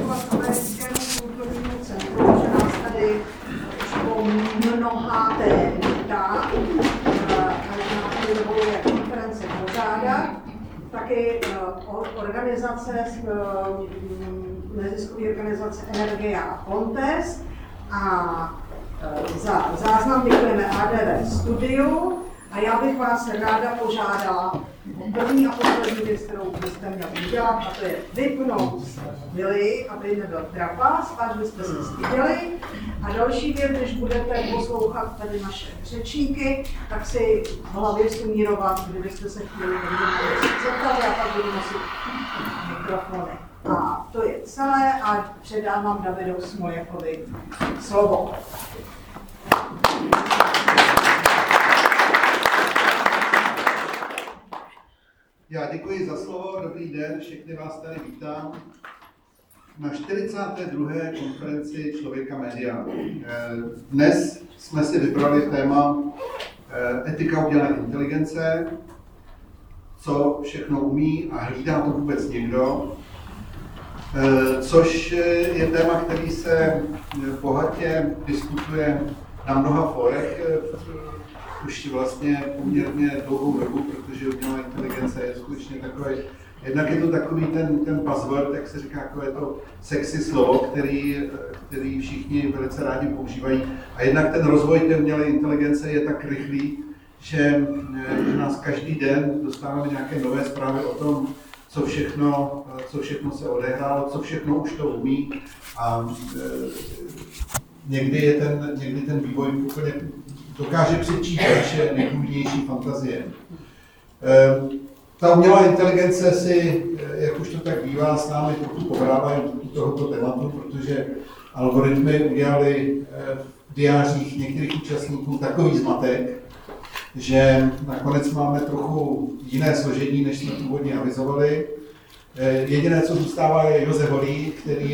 poděkovat Americkému kulturnímu centru, že nás tady po mnoháté vítá, že nás tady dovoluje konferenci pořádat. Taky organizace, neziskové organizace Energia a Pontes a za záznam děkujeme ADV Studiu a já bych vás ráda požádala o první a poslední věc, kterou byste měli udělat, a to je vypnout Billy, aby nebyl trapas, až byste se styděli. A další věc, když budete poslouchat tady naše řečníky, tak si v hlavě sumírovat, kdybyste se chtěli zeptat, já pak budu nosit mikrofony. A to je celé a předávám Davidu Smoljakovi slovo. Já děkuji za slovo, dobrý den, všechny vás tady vítám na 42. konferenci Člověka média. Dnes jsme si vybrali téma etika umělé inteligence, co všechno umí a hlídá to vůbec někdo, což je téma, který se bohatě diskutuje na mnoha fórech, už vlastně poměrně dlouhou dobu, protože umělá inteligence je skutečně takový, jednak je to takový ten buzzword, jak se říká, takové to sexy slovo, který všichni velice rádi používají, a jednak ten rozvoj té umělé inteligence je tak rychlý, že nás každý den dostáváme nějaké nové zprávy o tom, co všechno se odehrálo, co všechno už to umí, a někdy ten vývoj úplně dokáže přečíst naše nejpůvodnější fantazie. Ta umělá inteligence si, jak už to tak bývá, s námi trochu pohrávají u tohoto tématu, protože algoritmy udělali v diářích některých účastníků takový zmatek, že nakonec máme trochu jiné složení, než jsme původně avizovali. Jediné, co zůstává, je Josef Holý,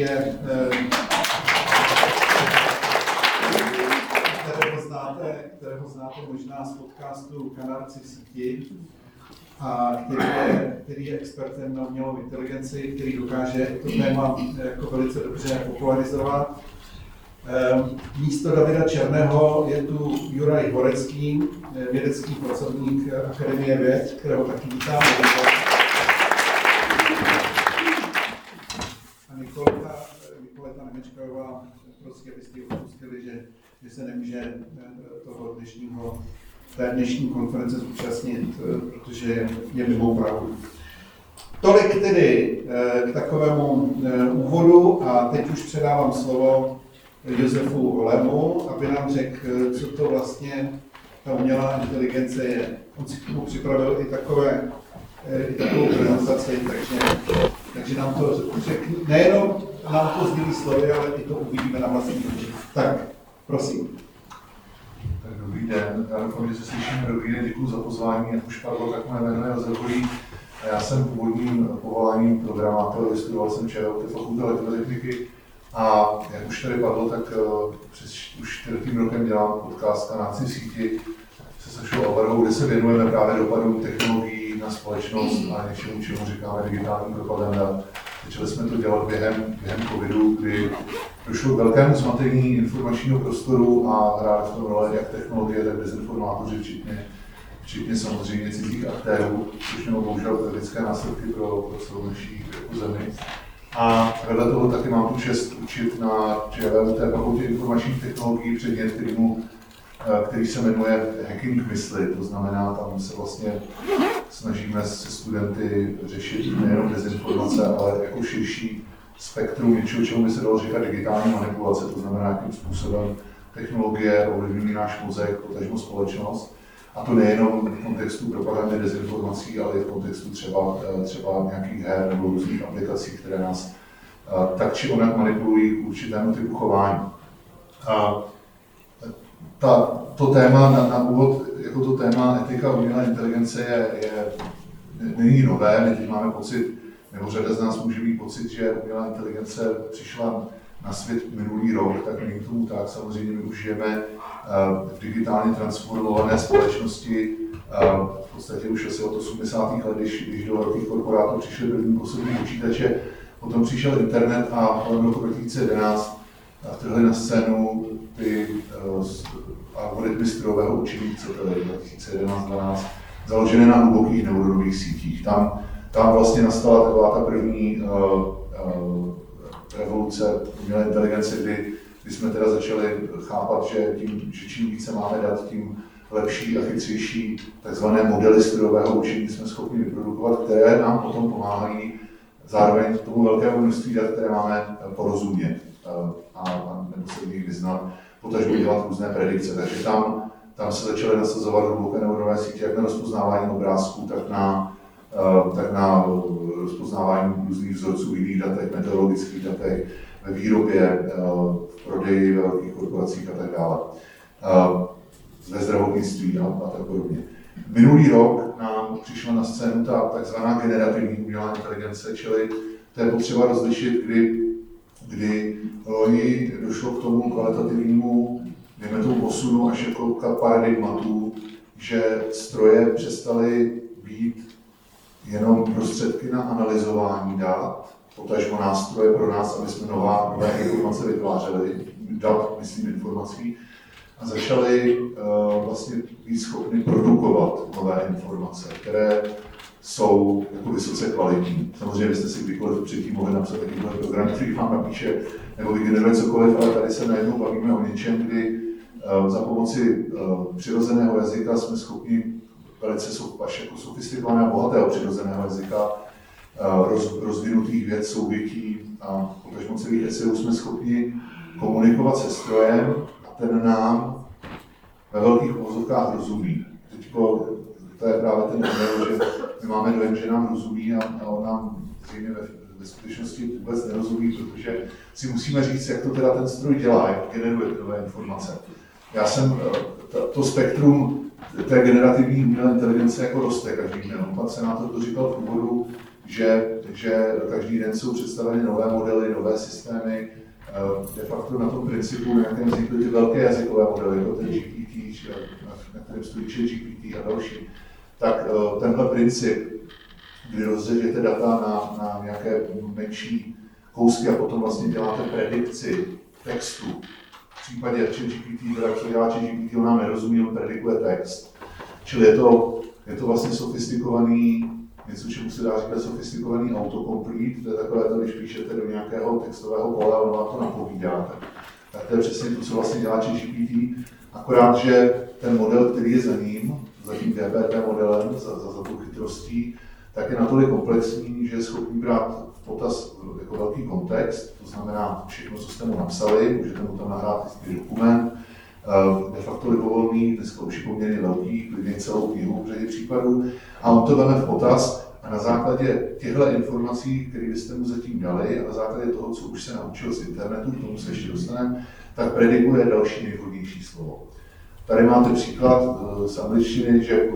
kterého znáte možná z podcastu Kanárci v síti, a který je expertem na umělou inteligenci, který dokáže to téma jako velice dobře popularizovat. Místo Davida Černého je tu Juraj Horecký, vědecký pracovník Akademie věd, kterého taky vítám. A Nikoleta Nemečková, prostě byste ji opustili, že se nemůže té dnešní konference zúčastnit, protože je mimo pravdu. Tolik tedy k takovému úvodu a teď už předávám slovo Josefu Olemu, aby nám řekl, co to vlastně ta umělá inteligence je. On si k tomu připravil i takovou prezentaci, takže nám to řekne, nejenom nám to sdělí slovy, ale i to uvidíme na vlastní oči. Tak, prosím. Dobrý den, já doufám, že se slyšíme. Dobrý den, děkuji za pozvání. Jak už padlo, tak moje jméno je Josef Holý. Já jsem původním povoláním programátor, vystudoval jsem ČVUT Fakultu elektrotechniky a jak už tady padlo, tak už 4. rokem dělám podcast Kanárci v síti se Sašou Alvarou, kde se věnujeme právě dopadům technologií na společnost a něčemu, čemu říkáme digitální propaganda. Začali jsme to dělat během covidu, kdy došlo k velkému zmatení informačního prostoru a hráli v tom roli jak technologie, tak dezinformátoři, včetně samozřejmě cizích aktérů, což mělo bohužel tragické následky pro celou naší zemi. A vedle toho taky mám tu čest učit na ČVUT Fakultě informačních technologií předmět, který se jmenuje Hacking mysli. To znamená, tam se vlastně snažíme se studenty řešit nejenom dezinformace, ale jako širší spektrum něčeho, čemu by se dalo říkat digitální manipulace, to znamená, jakým způsobem technologie ovlivňují náš mozek, potažmo společnost. A to nejenom v kontextu propagandy dezinformací, ale i v kontextu třeba nějakých her nebo různých aplikací, které nás tak či onak manipulují k určitému typu chování. To téma na úvod, jako to téma etika umělé inteligence není nové, teď máme pocit, nebo řada z nás může mít pocit, že umělá inteligence přišla na svět minulý rok, tak není tomu tak. Samozřejmě my už žijeme v digitálně transformované společnosti, v podstatě už asi od 80. let, když do velkých korporátů přišly první osobní počítače. Potom přišel internet a v roku 2011 vtrhli na scénu ty algoritmy strojového učení, co to je 2011-12, založené na hlubokých neuronových sítích. Tam vlastně nastala taková ta první revoluce umělé inteligence, kdy jsme teda začali chápat, že čím více máme dat, tím lepší a chytřejší takzvané modely strojového učení jsme schopni vyprodukovat, které nám potom pomáhají zároveň tomu velkému množství dat, které máme porozumět nebo se v nich vyznat, potažmo dělat různé predikce. Takže tam se začaly nasazovat hluboké neuronové sítě jak na rozpoznávání obrázků, tak na rozpoznávání různých vzorců v jiných datech, meteorologických datech, ve výrobě, v prodeji ve velkých korporacích a tak dále, ve zdravotnictví a tak podobně. Minulý rok nám přišla na scénu ta takzvaná generativní umělá inteligence, čili to je potřeba rozlišit, kdy loni došlo k tomu kvalitativnímu posunu až jako k paradigmatu, že stroje přestaly být jenom prostředky na analyzování dat, potažmo nástroje pro nás, aby jsme nové informace vytvářeli, dat, myslím, informací, a začali vlastně být schopni produkovat nové informace, které jsou jako vysoce kvalitní. Samozřejmě byste si kdykoliv předtím mohli napsat takovýhle program, který vám napíše nebo vygeneruje cokoliv, ale tady se najednou bavíme o něčem, kdy za pomoci přirozeného jazyka jsme schopni velice až jako sofistikovaného, bohatého přirozeného jazyka, rozvinutých věd, souvětí a potažmo celých esejů jsme schopni komunikovat se strojem a ten nám ve velkých uvozovkách rozumí. Teďko, to je právě ten model, že my máme dojem, že nám rozumí a on nám zřejmě ve skutečnosti vůbec nerozumí, protože si musíme říct, jak to teda ten stroj dělá, jak generuje ty nové informace. Já jsem to spektrum té generativní umělé inteligence jako roste každý den. Pan senátor to říkal v úvodu, že každý den jsou představeny nové modely, nové systémy. De facto na tom principu, na jakém vznikly ty velké jazykové modely, jako ten GPT, na kterém stojí ChatGPT a další, tak tenhle princip, kdy rozdělíte data na nějaké menší kousky a potom vlastně děláte predikci textu. V případě ChatGPT, teda co dělá ChatGPT, on nám nerozumí, on predikuje text. Čili je to vlastně sofistikovaný, něco, čemu se dá říkat sofistikovaný autocomplete, to je takové to, když píšete do nějakého textového pole a on vám to napovídá. Tak to je přesně to, co vlastně dělá ChatGPT, akorát, že ten model, který je za ním, za tím GPT modelem, za tou chytrostí, tak je natolik komplexní, že je schopný brát v potaz jako velký kontext, to znamená všechno, co jste mu napsali, můžete mu tam nahrát i dokument, de facto libovolný, dneska už je poměrně velký, klidně celou knihu v řadě případů, a on to veme v potaz a na základě těchto informací, které byste mu zatím dali, a na základě toho, co už se naučil z internetu, k tomu se ještě dostaneme, tak predikuje další nejvhodnější slovo. Tady máte příklad z angličtiny, že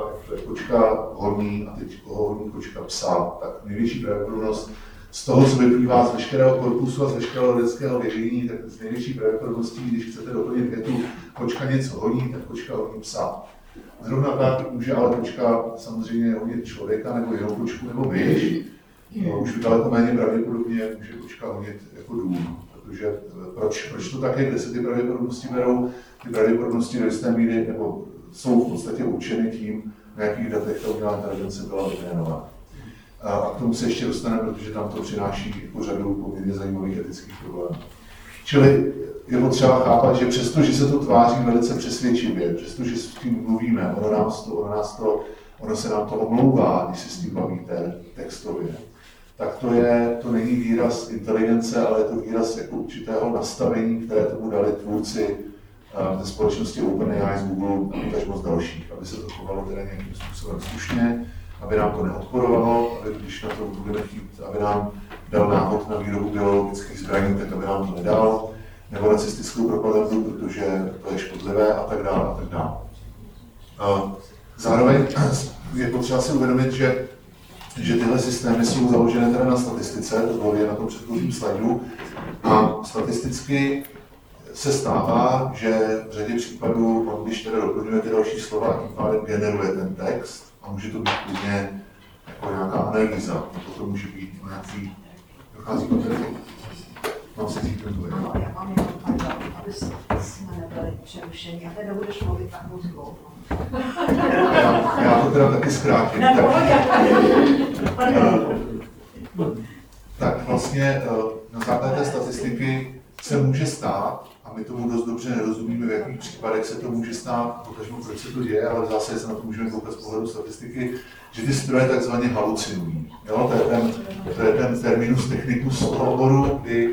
kočka honí a teď koho honí kočka psa. Tak největší pravděpodobnost z toho, co vyplývá z veškerého korpusu a z veškerého lidského vědění, tak z největší pravděpodobností, když chcete doplnit větu kočka něco honí, tak kočka honí psa. Zrovna tak může ale kočka samozřejmě honit člověka nebo jinou kočku nebo myš. Už daleko méně pravděpodobně může kočka honit jako dům. Protože proč to tak je, kde se ty pravděpodobnosti berou? Ty pravděpodobnosti do jisté míry nebo jsou v podstatě určeny tím, na jakých datech ta umělá inteligence byla vytrénována. A k tomu se ještě dostaneme, protože tam to přináší jako řadu poměrně zajímavých etických problémů. Čili je potřeba chápat, že přesto, že se to tváří velice přesvědčivě, přestože s tím mluvíme, ono se nám to omlouvá, když se s tím bavíte textově, tak to není výraz inteligence, ale je to výraz jako určitého nastavení, které tomu dali tvůrci ze společnosti OpenAI z Google a potažmo z dalších, aby se to chovalo teda nějakým způsobem slušně, aby nám to neodporovalo, aby když na to budeme chtít, aby nám dal návod na výrobu biologických zbraní, tak aby nám to nedal, nebo nacistickou propagandu, protože to je škodlivé a tak dále a tak dále. Zároveň je potřeba si uvědomit, že tyhle systémy jsou založené teda na statistice, to bylo na tom předchozím slajdu, a statisticky se stává, že v řadě případů, když teda doplňujete další slova, tím pádem generuje ten text a může to být klidně jako nějaká analýza, nebo to může být nějaký dochází k kontaktu. Mám si říct to. Ano, já mám jenom pardon, aby jsme nebyli přerušeni. A teda budeš mluvit tak moc dlouho. Já to teda taky zkrátím. Tak vlastně na základě té statistiky se může stát, a my tomu dost dobře nerozumíme, v jakých případech se to může stát, pokaždé proč se to děje, ale v zásadě se na to můžeme koukat z pohledu statistiky, že ty stroje takzvaně halucinují. Jo, to je ten terminus technicus z toho oboru, kdy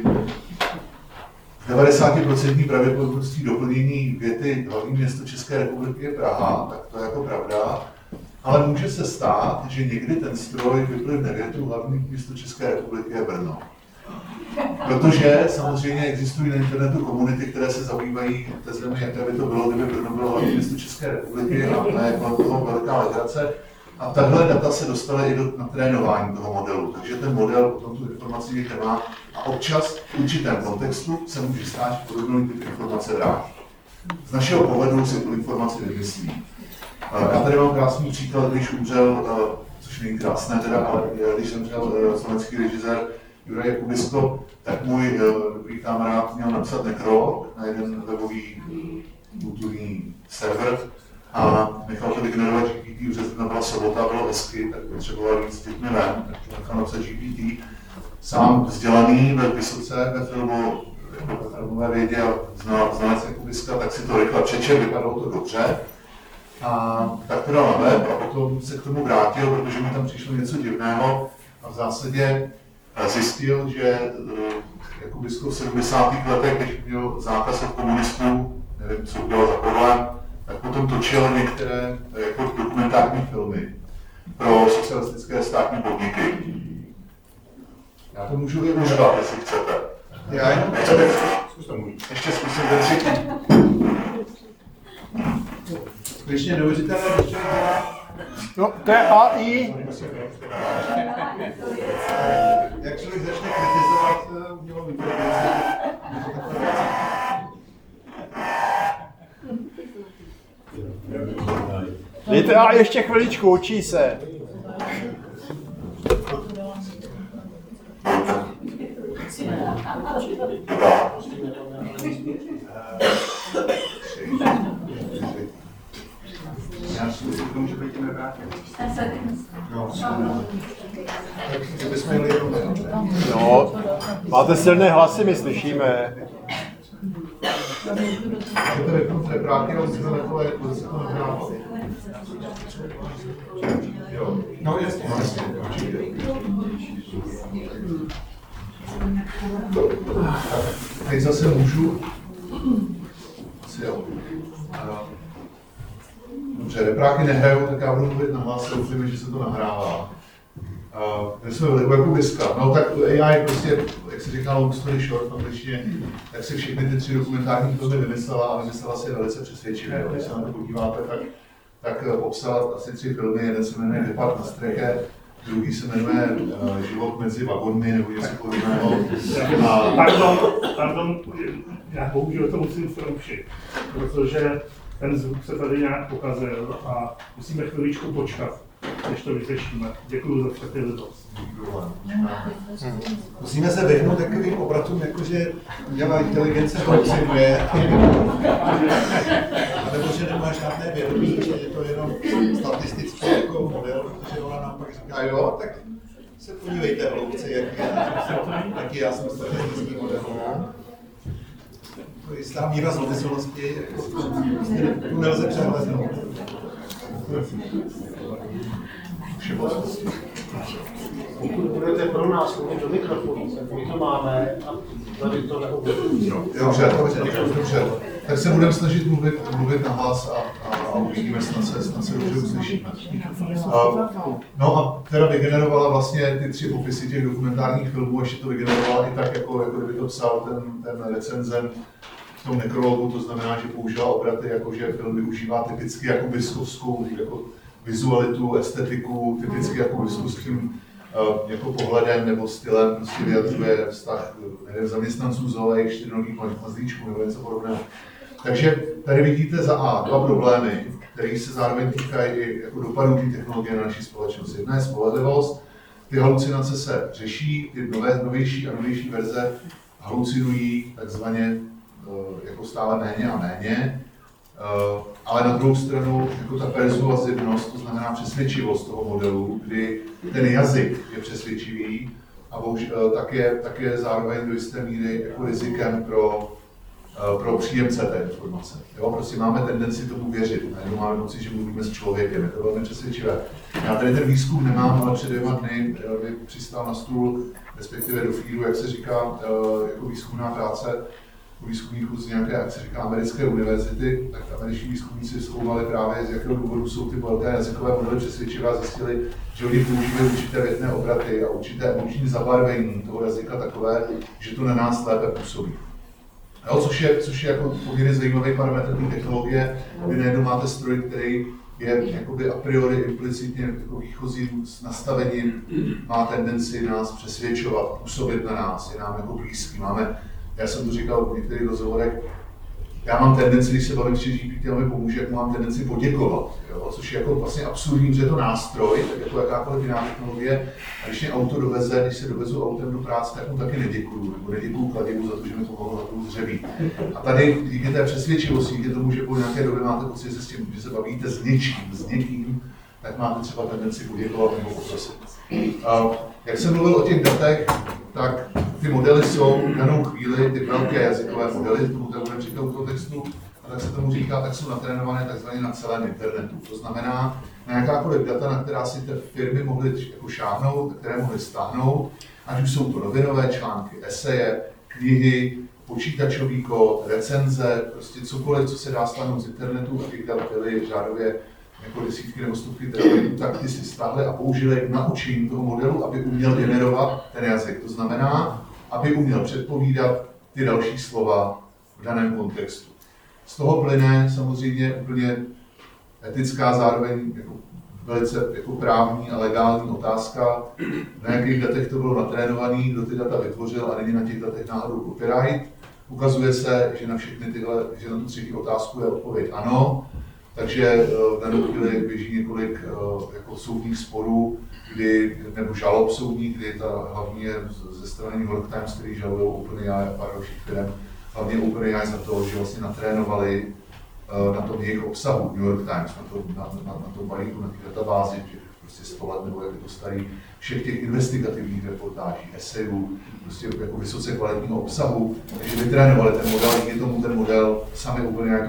90% pravděpodobností doplnění věty hlavní město České republiky je Praha, tak to je jako pravda, ale může se stát, že někdy ten stroj vyplivne větu hlavní město České republiky je Brno. Protože samozřejmě existují na internetu komunity, které se zabývají tezemi, jaké by to bylo, kdyby Brno bylo hlavní město České republiky a je toho velká legrace. A tahle data se dostaly i na trénování toho modelu, takže ten model potom tu informaci někde má a občas v určitém kontextu se může stát, že podobnou typ informace vrátí. Z našeho pohledu si tu informaci vymyslí. Já tady mám krásný příklad, když umřel, což není krásné teda, ale když zemřel slovenský režisér Juraj Jakubisko, tak můj dobrý kamarád měl napsat nekrolog na jeden webový kulturní server a nechal to vygenerovat GPT, protože byla sobota, bylo hezky, tak potřeboval víc s dětmi ven, tak to nechal napsat GPT. Sám vzdělaný, byl vysoce ve filmu, jako ve filmové vědě a znalec Jakubiska, tak si to rychle přečetl, vypadalo to dobře. A tak to dal na web a potom se k tomu vrátil, protože mi tam přišlo něco divného a v zásadě zjistil, že Jakubisko v 70. letech, když měl zákaz od komunistů, nevím, co udělal za problém, tak potom točil některé jako dokumentární filmy pro socialistické státní podniky. Já to můžu využívat, jestli chcete. Já jenom ještě zkusím ten třetí. skutečně neuvěřitelné, když člověk dělá. No, to je AI. Jak člověk začne kritizovat umělou inteligenci, Dejte a ještě chviličku, učí se. já si myslím, že může být vrátit. Kdybychom jeli jenom No, máte silné hlasy, my slyšíme. Je to vypnout repráky, ale musíme na to, jak se to nahrávalo. Jo. No jasně. Teď zase můžu. Jo. Dobře, repráky nehrajou, tak já budu mluvit na hlas, doufujeme, že se to nahrává. My jsme byli u Jakubiska. No tak AI prostě, jak se říká long story short v angličtině, tak si všechny ty 3 dokumentární filmy vymyslela a vymyslela si je velice přesvědčivě. Když se na to podíváte, tak popsala asi 3 filmy. Jeden se jmenuje Vypad na střeche, druhý se jmenuje Život mezi vagonmi nebo něco podobného. Pardon, já bohužel to musím zrušit, protože ten zvuk se tady nějak pokazil a musíme chviličku počkat, než to vyřešíme. Děkuji za trpělivost. Musíme se vyhnout takovým obratům, jakože umělá inteligence halucinuje, nebo že nemá žádné vědomí, že je to jenom statistický jako model, protože ona nám pak říká, jo, tak se podívejte hloubce, jaký já jsem statistický model. To je jistá míra zlomyslnosti, jako tu nelze přehlédnout. Pokud budete pro nás mluvit do mikrofonu, tak my to máme a tady to neobjevíme. Dobře. Tak se budeme snažit mluvit na hlas a uvidíme, snad se dobře uslyšíme. No a teda vygenerovala vlastně ty 3 popisy těch dokumentárních filmů, ještě to vygenerovala i tak, jako kdyby to psal ten recenzent v tom nekrologu, to znamená, že použila obraty, jako že film využívá typicky jakubiskovskou jako vizualitu, estetiku, typicky jakubiskovským jako pohledem nebo stylem prostě vyjadřuje vztah zaměstnanců ZOE, jejich 4nohých mazlíčků nebo něco podobného. Takže tady vidíte za A 2 problémy, které se zároveň týkají i jako dopadů té technologie na naší společnost. Jedna je spolehlivost Ty halucinace se řeší, ty novější a novější verze halucinují takzvaně jako stále méně a méně, ale na druhou stranu jako ta persuazivnost, to znamená přesvědčivost toho modelu, kdy ten jazyk je přesvědčivý a bohužel tak je zároveň do jisté míry jako rizikem pro příjemce té informace. Jo, prostě máme tendenci tomu věřit, najednou máme pocit, že mluvíme s člověkem, je to velmi přesvědčivé. Já tady ten výzkum nemám, ale před 2 dny mi přistál na stůl, respektive do feedu, jak se říká, jako výzkumná práce u výzkumníků z nějaké, jak se říká, americké univerzity, tak američtí výzkumníci zkoumali právě, z jakého důvodu jsou ty velké jazykové modely přesvědčivé a zjistili, že oni používají určité větné obraty a určité emoční zabarvení toho jazyka takové, že to na nás lépe působí. Jo, což je jako poměrně zajímavý parametr té technologie, kdy najednou máte stroj, který je jakoby a priori implicitně jako výchozím nastavením, má tendenci nás přesvědčovat, působit na nás, je nám jako blízký. Já jsem to říkal v některých rozhovorech, já mám tendenci, když se bavím s ChatGPT, mi pomůže, jak mám tendenci poděkovat, jo? Což je jako vlastně absurdní, že je to nástroj, tak jako jakákoliv jiná technologie. A když mě auto doveze, když se dovezu autem do práce, tak mu taky neděkuju, nebo neděkuju kladivu za to, že mi pomohlo na tom dřeví. A tady díky té přesvědčivosti, díky tomu, že po nějaké době máte pocit, že se bavíte s někým, tak máte třeba tendenci poděkovat nebo poprosit. Jak jsem mluvil o těch datech, tak ty modely jsou v danou chvíli, ty velké jazykové modely, tomu budeme říkat u toho textu, a tak se tomu říká, tak jsou natrénované takzvaně na celém internetu. To znamená, na jakákoliv data, na která si ty firmy mohly jako šáhnout, které mohly stáhnout, ať už jsou to novinové články, eseje, knihy, počítačový kód, recenze, prostě cokoliv, co se dá stáhnout z internetu, a těch dat byly řádově jako desítky nebo stovky terabajtů, tak ty si stáhli a použili k naučení toho modelu, aby uměl generovat ten jazyk. To znamená, aby uměl předpovídat ty další slova v daném kontextu. Z toho plyne samozřejmě úplně etická, zároveň jako velice jako právní a legální otázka, na jakých datech to bylo natrénované, kdo ty data vytvořil a není na těch datech náhodou copyright. Ukazuje se, že na všechny tyhle, že na tu třetí otázku je odpověď ano. Takže v danou chvíli běží několik jako soudních sporů, nebo žalob soudních, kdy ta hlavní je ze strany New York Times, který žalují OpenAI a pár dalších firm, hlavně OpenAI za to, že vlastně natrénovali na tom jejich obsahu New York Times, na tom balíku, na té databázi, těch prostě 100 let nebo jak je to starý, všech těch investigativních reportáží, esejů, prostě jako vysoce kvalitního obsahu, takže vytrénovali ten model, díky tomu ten model sami OpenAI to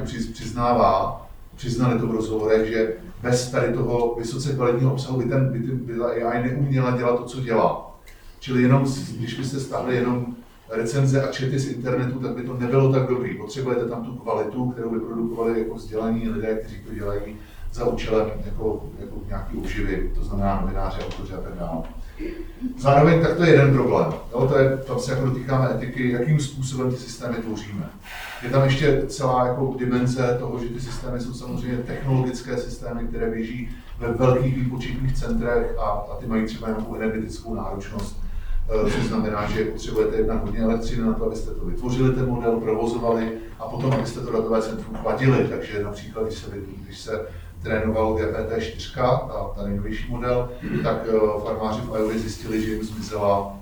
přiznali to v rozhovorech, že bez tady toho vysoce kvalitního obsahu by ta AI neuměla dělat to, co dělá. Čili jenom, když byste stáhli jenom recenze a čety z internetu, tak by to nebylo tak dobrý. Potřebujete tam tu kvalitu, kterou vyprodukovali jako vzdělaní lidé, kteří to dělají za účelem jako nějaký obživy, to znamená novináři, autoři a tak dále. Zároveň tak to je jeden problém. Jo, tam se jako dotýkáme etiky, jakým způsobem ty systémy tvoříme. Je tam ještě celá jako dimenze toho, že ty systémy jsou samozřejmě technologické systémy, které běží ve velkých výpočetních centrech a ty mají třeba nějakou energetickou náročnost, což znamená, že potřebujete jednat hodně elektřiny na to, abyste to vytvořili, ten model, provozovali a potom, abyste to datové centrum chladili. Takže například, když se trénoval GPT-4, ta nejnovější model, tak farmáři v Iově zjistili, že jim zmizela,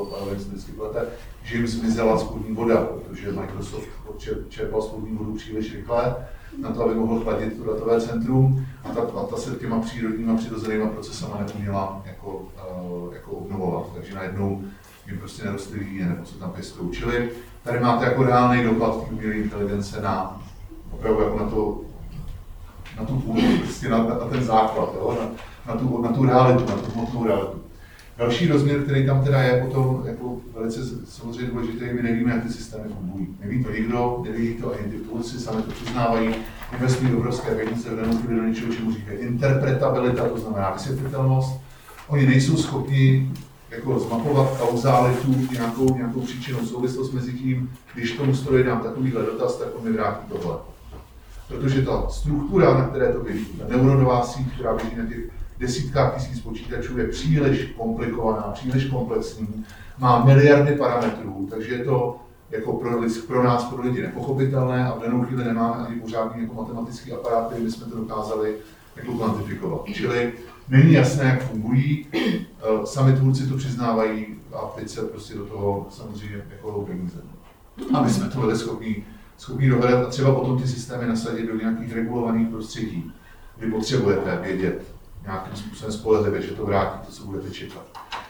že jim zmizela spodní voda, protože Microsoft čerpal spodní vodu příliš rychle na to, aby mohl chladit to datové centrum a ta se těma přírodníma přirozenýma procesama neuměla jako obnovovat. Takže najednou jim prostě nerostly líně, nebo co tam pěstou. Čili tady máte jako reálný dopad té umělé inteligence na opravdu jako na tu půdu, prostě na ten základ, jo? Na tu realitu, na tu hmotnou realitu. Další rozměr, který tam teda je potom jako velice samozřejmě důležitý, my nevíme, jak ty systémy fungují. Neví to nikdo, neví to ani ty tvůrci, sami to přiznávají, investují obrovské peníze v danou chvíli do něčeho, čemu říkají interpretabilita, to znamená vysvětlitelnost. Oni nejsou schopni jako zmapovat kauzálitu, nějakou příčinnou souvislost mezi tím, když tomu stroji dám takovýhle dotaz, tak on mi vrátí tohle. Protože ta struktura, na které to běží, ta neuronová síť, která běží na těch desítkách tisíc počítačů, je příliš komplikovaná, příliš komplexní, má miliardy parametrů, takže je to jako pro nás, pro lidi nepochopitelné a v danou chvíli nemáme ani pořádný jako matematický aparát, který bychom to dokázali jako kvantifikovat. Čili Není jasné, jak fungují, sami tvůrci to přiznávají a teď se prostě do toho samozřejmě jako peníze. A my jsme to byli schopni dohledat a třeba potom ty systémy nasadit do nějakých regulovaných prostředí, kdy potřebujete vědět nějakým způsobem spolehlivě, že to vrátí to, co budete čekat.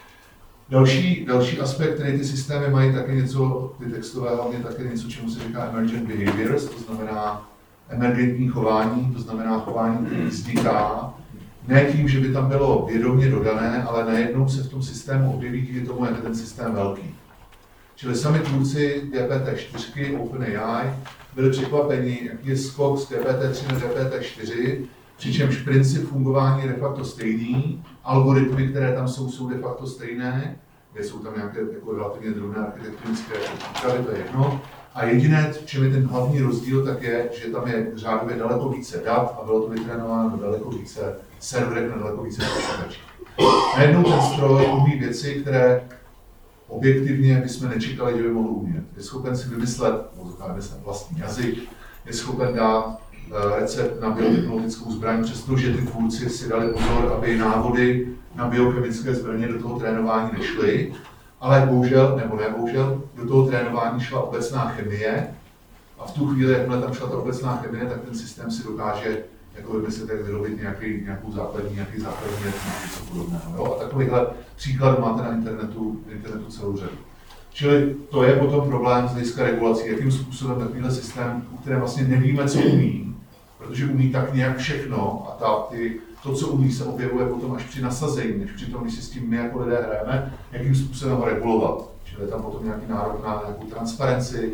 Další aspekt, který ty systémy mají, taky něco, ty textové hlavně taky něco, čemu se říká emergent behaviors, to znamená emergentní chování, to znamená chování, které vzniká, ne tím, že by tam bylo vědomě dodané, ale najednou se v tom systému objeví díky tomu, jak je ten systém velký. Čili sami tvůrci GPT-4, OpenAI, byli překvapeni, jaký je skok z GPT-3 na GPT-4, přičemž princip fungování je de facto stejný, algoritmy, které tam jsou de facto stejné, kde jsou tam nějaké jako relativně drobné architektonické úpravy, to je jedno. A jediné, v čem je ten hlavní rozdíl, tak je, že tam je řádově daleko více dat a bylo to vytrénováno na daleko více serverech, na daleko více počítačích. Najednou ten stroj umí věci, které objektivně bychom nečekali, že by mohl umět. Je schopen si vymyslet vlastní jazyk, je schopen dát recept na biotechnologickou zbraň, přestože ty tvůrci si dali pozor, aby návody na biochemické zbraně do toho trénování nešly, ale bohužel, nebo nebohužel, do toho trénování šla obecná chemie a v tu chvíli, jakmile tam šla ta obecná chemie, tak ten systém si dokáže jako vymyslet, jak vyrobit nějaký základní něco podobného. Jo? A takovýhle příklad máte na internetu celou řadu. Čili to je potom problém z hlediska regulací, jakým způsobem takovýhle systém, u kterém vlastně nevíme, co umí, protože umí tak nějak všechno a to, co umí, se objevuje potom až při nasazení, než přitom, když si s tím my jako lidé hrajeme, jakým způsobem ho regulovat. Čili je tam potom nějaký nárok na nějakou transparenci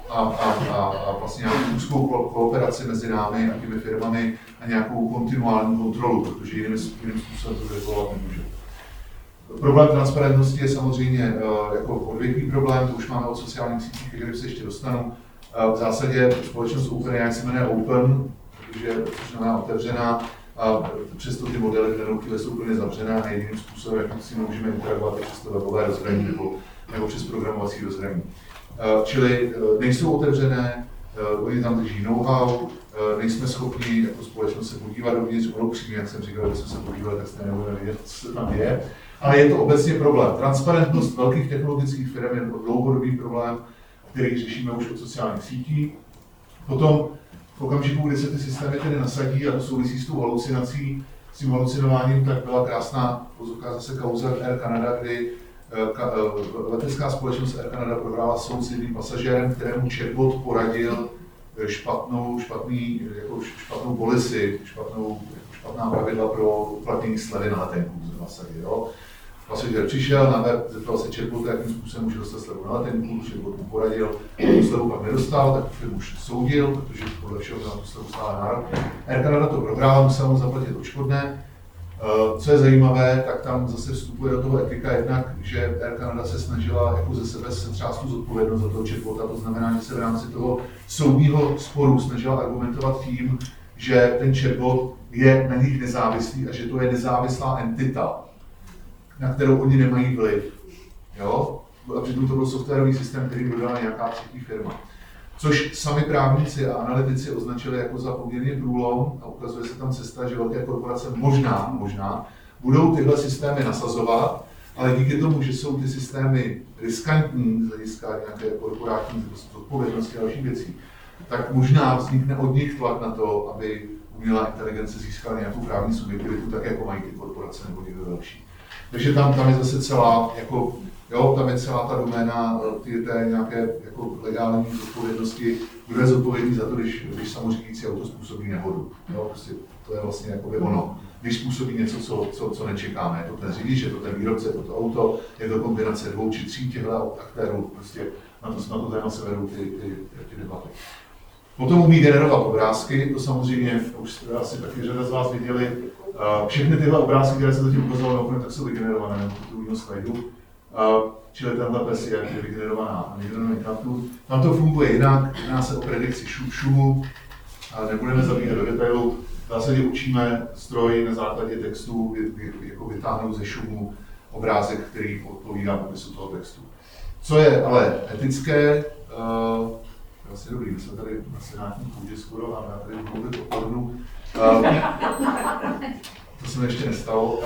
a vlastně nějakou úzkou kooperaci mezi námi a těmi firmami a nějakou kontinuální kontrolu, protože jiným způsobem to regulovat nemůže. Problém transparentnosti je samozřejmě jako odvětví problém, to už máme od sociálních sítí, kde se ještě dostanu. V zásadě společnost OpenAI se jmenuje Open, protože znamená otevřená, a přesto ty modely v danou chvíli jsou úplně zavřené a jediným způsobem, jak si můžeme interagovat, je přes to webové rozhraní nebo přes programovací rozhraní. Čili nejsou otevřené, oni tam drží know-how, nejsme schopni jako společnost se podívat dovnitř, ono přímě, jak jsem říkal, že jsme se podívali, tak stejně nebudeme vědět, co se tam děje. Ale je to obecně problém. Transparentnost velkých technologických firm je dlouhodobý problém, který řešíme už od sociálních sítí. Potom v okamžiku, kdy se ty systémy tedy nasadí a to souvisí s tou halucinací, s tím halucinováním, tak byla krásná zase kauza Air Canada, kdy letecká společnost Air Canada prohrála soud s jedním pasažérem, kterému chatbot poradil špatnou policy, špatná pravidla pro uplatnění slevy na letenku v zásadě. Pasažér přišel na web, zeptal se chatbota, jakým způsobem může dostat slevu na letenku, chatbot mu poradil, tu slevu pak nedostal, tak firmu už soudil, protože podle všeho na tu slevu stále nárok. Air Canada to prohrála, musel mu zaplatit odškodné. Co je zajímavé, tak tam zase vstupuje do toho etika jednak, že Air Canada se snažila jako ze sebe setřást tu zodpovědnost za toho chatbota, to znamená, že se v rámci toho soudního sporu snažila argumentovat tím, že ten chatbot je na nich nezávislý a že to je nezávislá entita, na kterou oni nemají vliv. Jo? A přitom to byl softwarový systém, který dodala nějaká třetí firma. Což sami právníci a analytici označili jako za poměrně průlom a ukazuje se tam cesta, že velké korporace možná budou tyhle systémy nasazovat, ale díky tomu, že jsou ty systémy riskantní z hlediska nějaké korporátní odpovědnosti a dalších věcí, tak možná vznikne od nich tlak na to, aby umělá inteligence získala nějakou právní subjektivitu, tak jako mají ty korporace nebo někdo další. Takže tam je zase celá, tam je celá ta doména té nějaké jako legální zodpovědnosti, kdo je zodpovědný za to, když samořídící auto způsobí nehodu. Prostě to je vlastně ono. Když způsobí něco, co nečekáme, je to ten řidič, je to ten výrobce, je to auto, je to kombinace 2 či 3 těchto aktérů, prostě na to téma se vedou ty debaty. Potom umí generovat obrázky, to samozřejmě už jste asi taky řada z vás viděli. Všechny tyhle obrázky, které se zatím ukazovaly nakonec, tak jsou vygenerované, nebo tu jinou slajdu. Čili tenhle pes je vygenerovaná na neuronové kartu. Tam to funguje jinak, jedná se o predikci šumu, nebudeme zabíhat do detailu. V zásadě učíme stroj na základě textu jako vytáhnout ze šumu obrázek, který odpovídá popisu toho textu. Co je ale etické, vlastně dobrý, my jsme tady na senátní půdě skoro a já tady mluvit o pornu. to se mi ještě nestalo.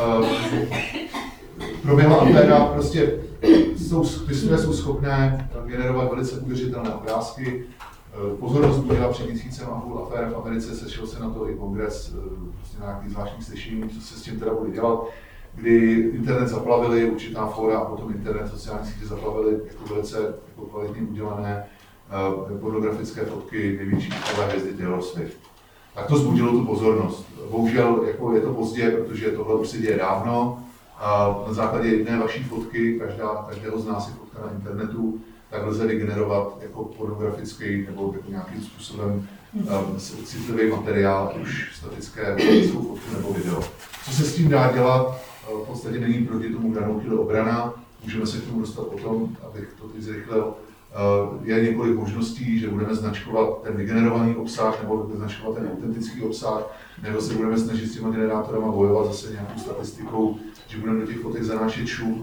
Proběhla aféra, prostě ty stroje jsou schopné generovat velice uvěřitelné obrázky. Pozornost budila před měsícem a půl aféra v Americe, sešel se na to i kongres, prostě na nějakých zvláštních slyšení, co se s tím teda bude dělat, kdy internet zaplavili určitá fóra a potom internet, sociální sítě zaplavili jako velice jako kvalitně udělané pornografické fotky největší hvězdy Taylor Swift. Tak to vzbudilo tu pozornost. Bohužel jako je to pozdě, protože tohle už se děje dávno. A na základě jedné vaší fotky, každého z nás je fotka na internetu, tak lze vygenerovat jako pornografický nebo jako nějakým způsobem citlivý materiál, už statické fotku nebo video. Co se s tím dá dělat? V podstatě není proti tomu danou chvíli obrana. Můžeme se k tomu dostat potom, abych to teď zrychlil. Je několik možností, že budeme značkovat ten vygenerovaný obsah nebo budeme značkovat ten autentický obsah, nebo se budeme snažit s těma generátorama bojovat zase nějakou statistikou, že budeme do těch fotek zanášet šum.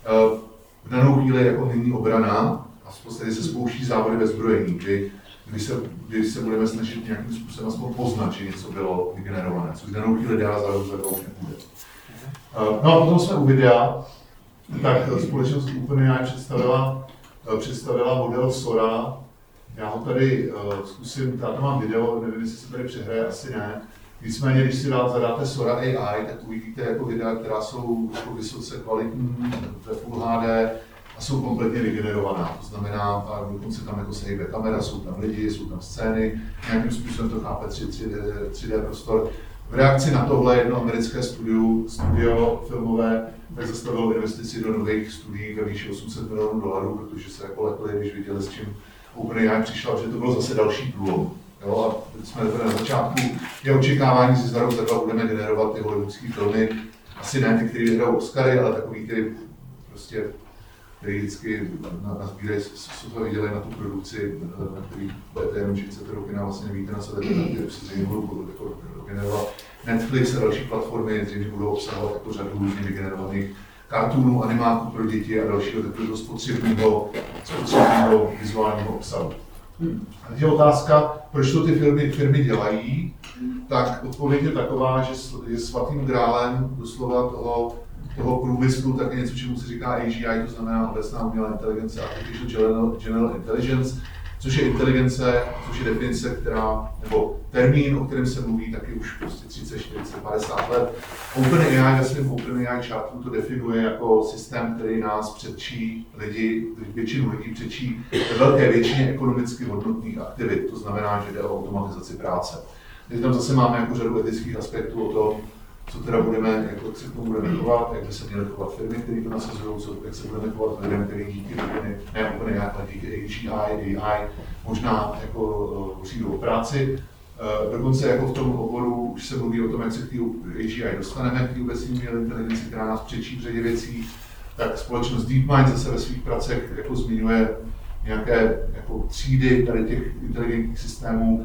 V danou chvíli jako není obrana a v podstatě se spouští závody ve zbrojení, kdy se budeme snažit nějakým způsobem aspoň poznat, že něco bylo vygenerované, což v danou chvíli dá za už nebude. No a potom jsme u videa, tak společnost OpenAI představila model Sora. Já ho tady zkusím, já to mám video, nevím, jestli se tady přehraje, asi ne. Nicméně, když si zadáte Sora AI, tak uvidíte jako videa, která jsou jako vysoce kvalitní, ve Full HD a jsou kompletně vygenerovaná. To znamená, a dokonce tam jako se hýbe kamera, jsou tam lidi, jsou tam scény, nějakým způsobem to chápe 3D prostor. V reakci na tohle jedno americké studio filmové tak zastavilo investici do nových studií ve výši $800 milionů, protože se jako lepili, když viděli, s čím OpenAI přišla, že to bylo zase další průlom. Jo, a teď jsme na začátku, je očekávání, že za rok za dva budeme generovat ty hollywoodské filmy, asi ne ty, které vyhrajou Oscary, ale takový ty prostě, který vždycky nazbírají, co to viděli na tu produkci, na který budete jenom 40 roky na vlastně nevíte, na co jdete, na ty se zřejmě budou generovat. Netflix a další platformy zřejmě budou obsahovat jako řadu různě vygenerovaných kartunů, animáků pro děti a dalšího takového spotřebního vizuálního obsahu. A teď je otázka, proč to ty firmy dělají, tak odpověď je taková, že je svatým grálem doslova toho průmyslu také něco, čemu se říká AGI, to znamená obecná umělá inteligence, Artificial General Intelligence, což je inteligence, což je definice, nebo termín, o kterém se mluví taky už prostě 30, 40, 50 let. OpenAI ve svém OpenAI chartu to definuje jako systém, který nás předčí většinu lidí předčí ve velké většině ekonomicky hodnotných aktivit, to znamená, že jde o automatizaci práce. Teď tam zase máme jako řadu etických aspektů o tom, co teda budeme, jak se k tomu budeme chovat, jak by se měly chovat firmy, které to nasazují, jak se budeme chovat lidem, který díky ne úplně ale díky AI možná jako přijdou o práci. Dokonce jako v tom oboru už se mluví o tom, jak se k té AGI dostaneme, k té obecní umělé inteligenci, která nás předčí v řadě věcí. Tak společnost DeepMind zase ve svých pracech jako zmiňuje nějaké jako třídy tady těch inteligentních systémů,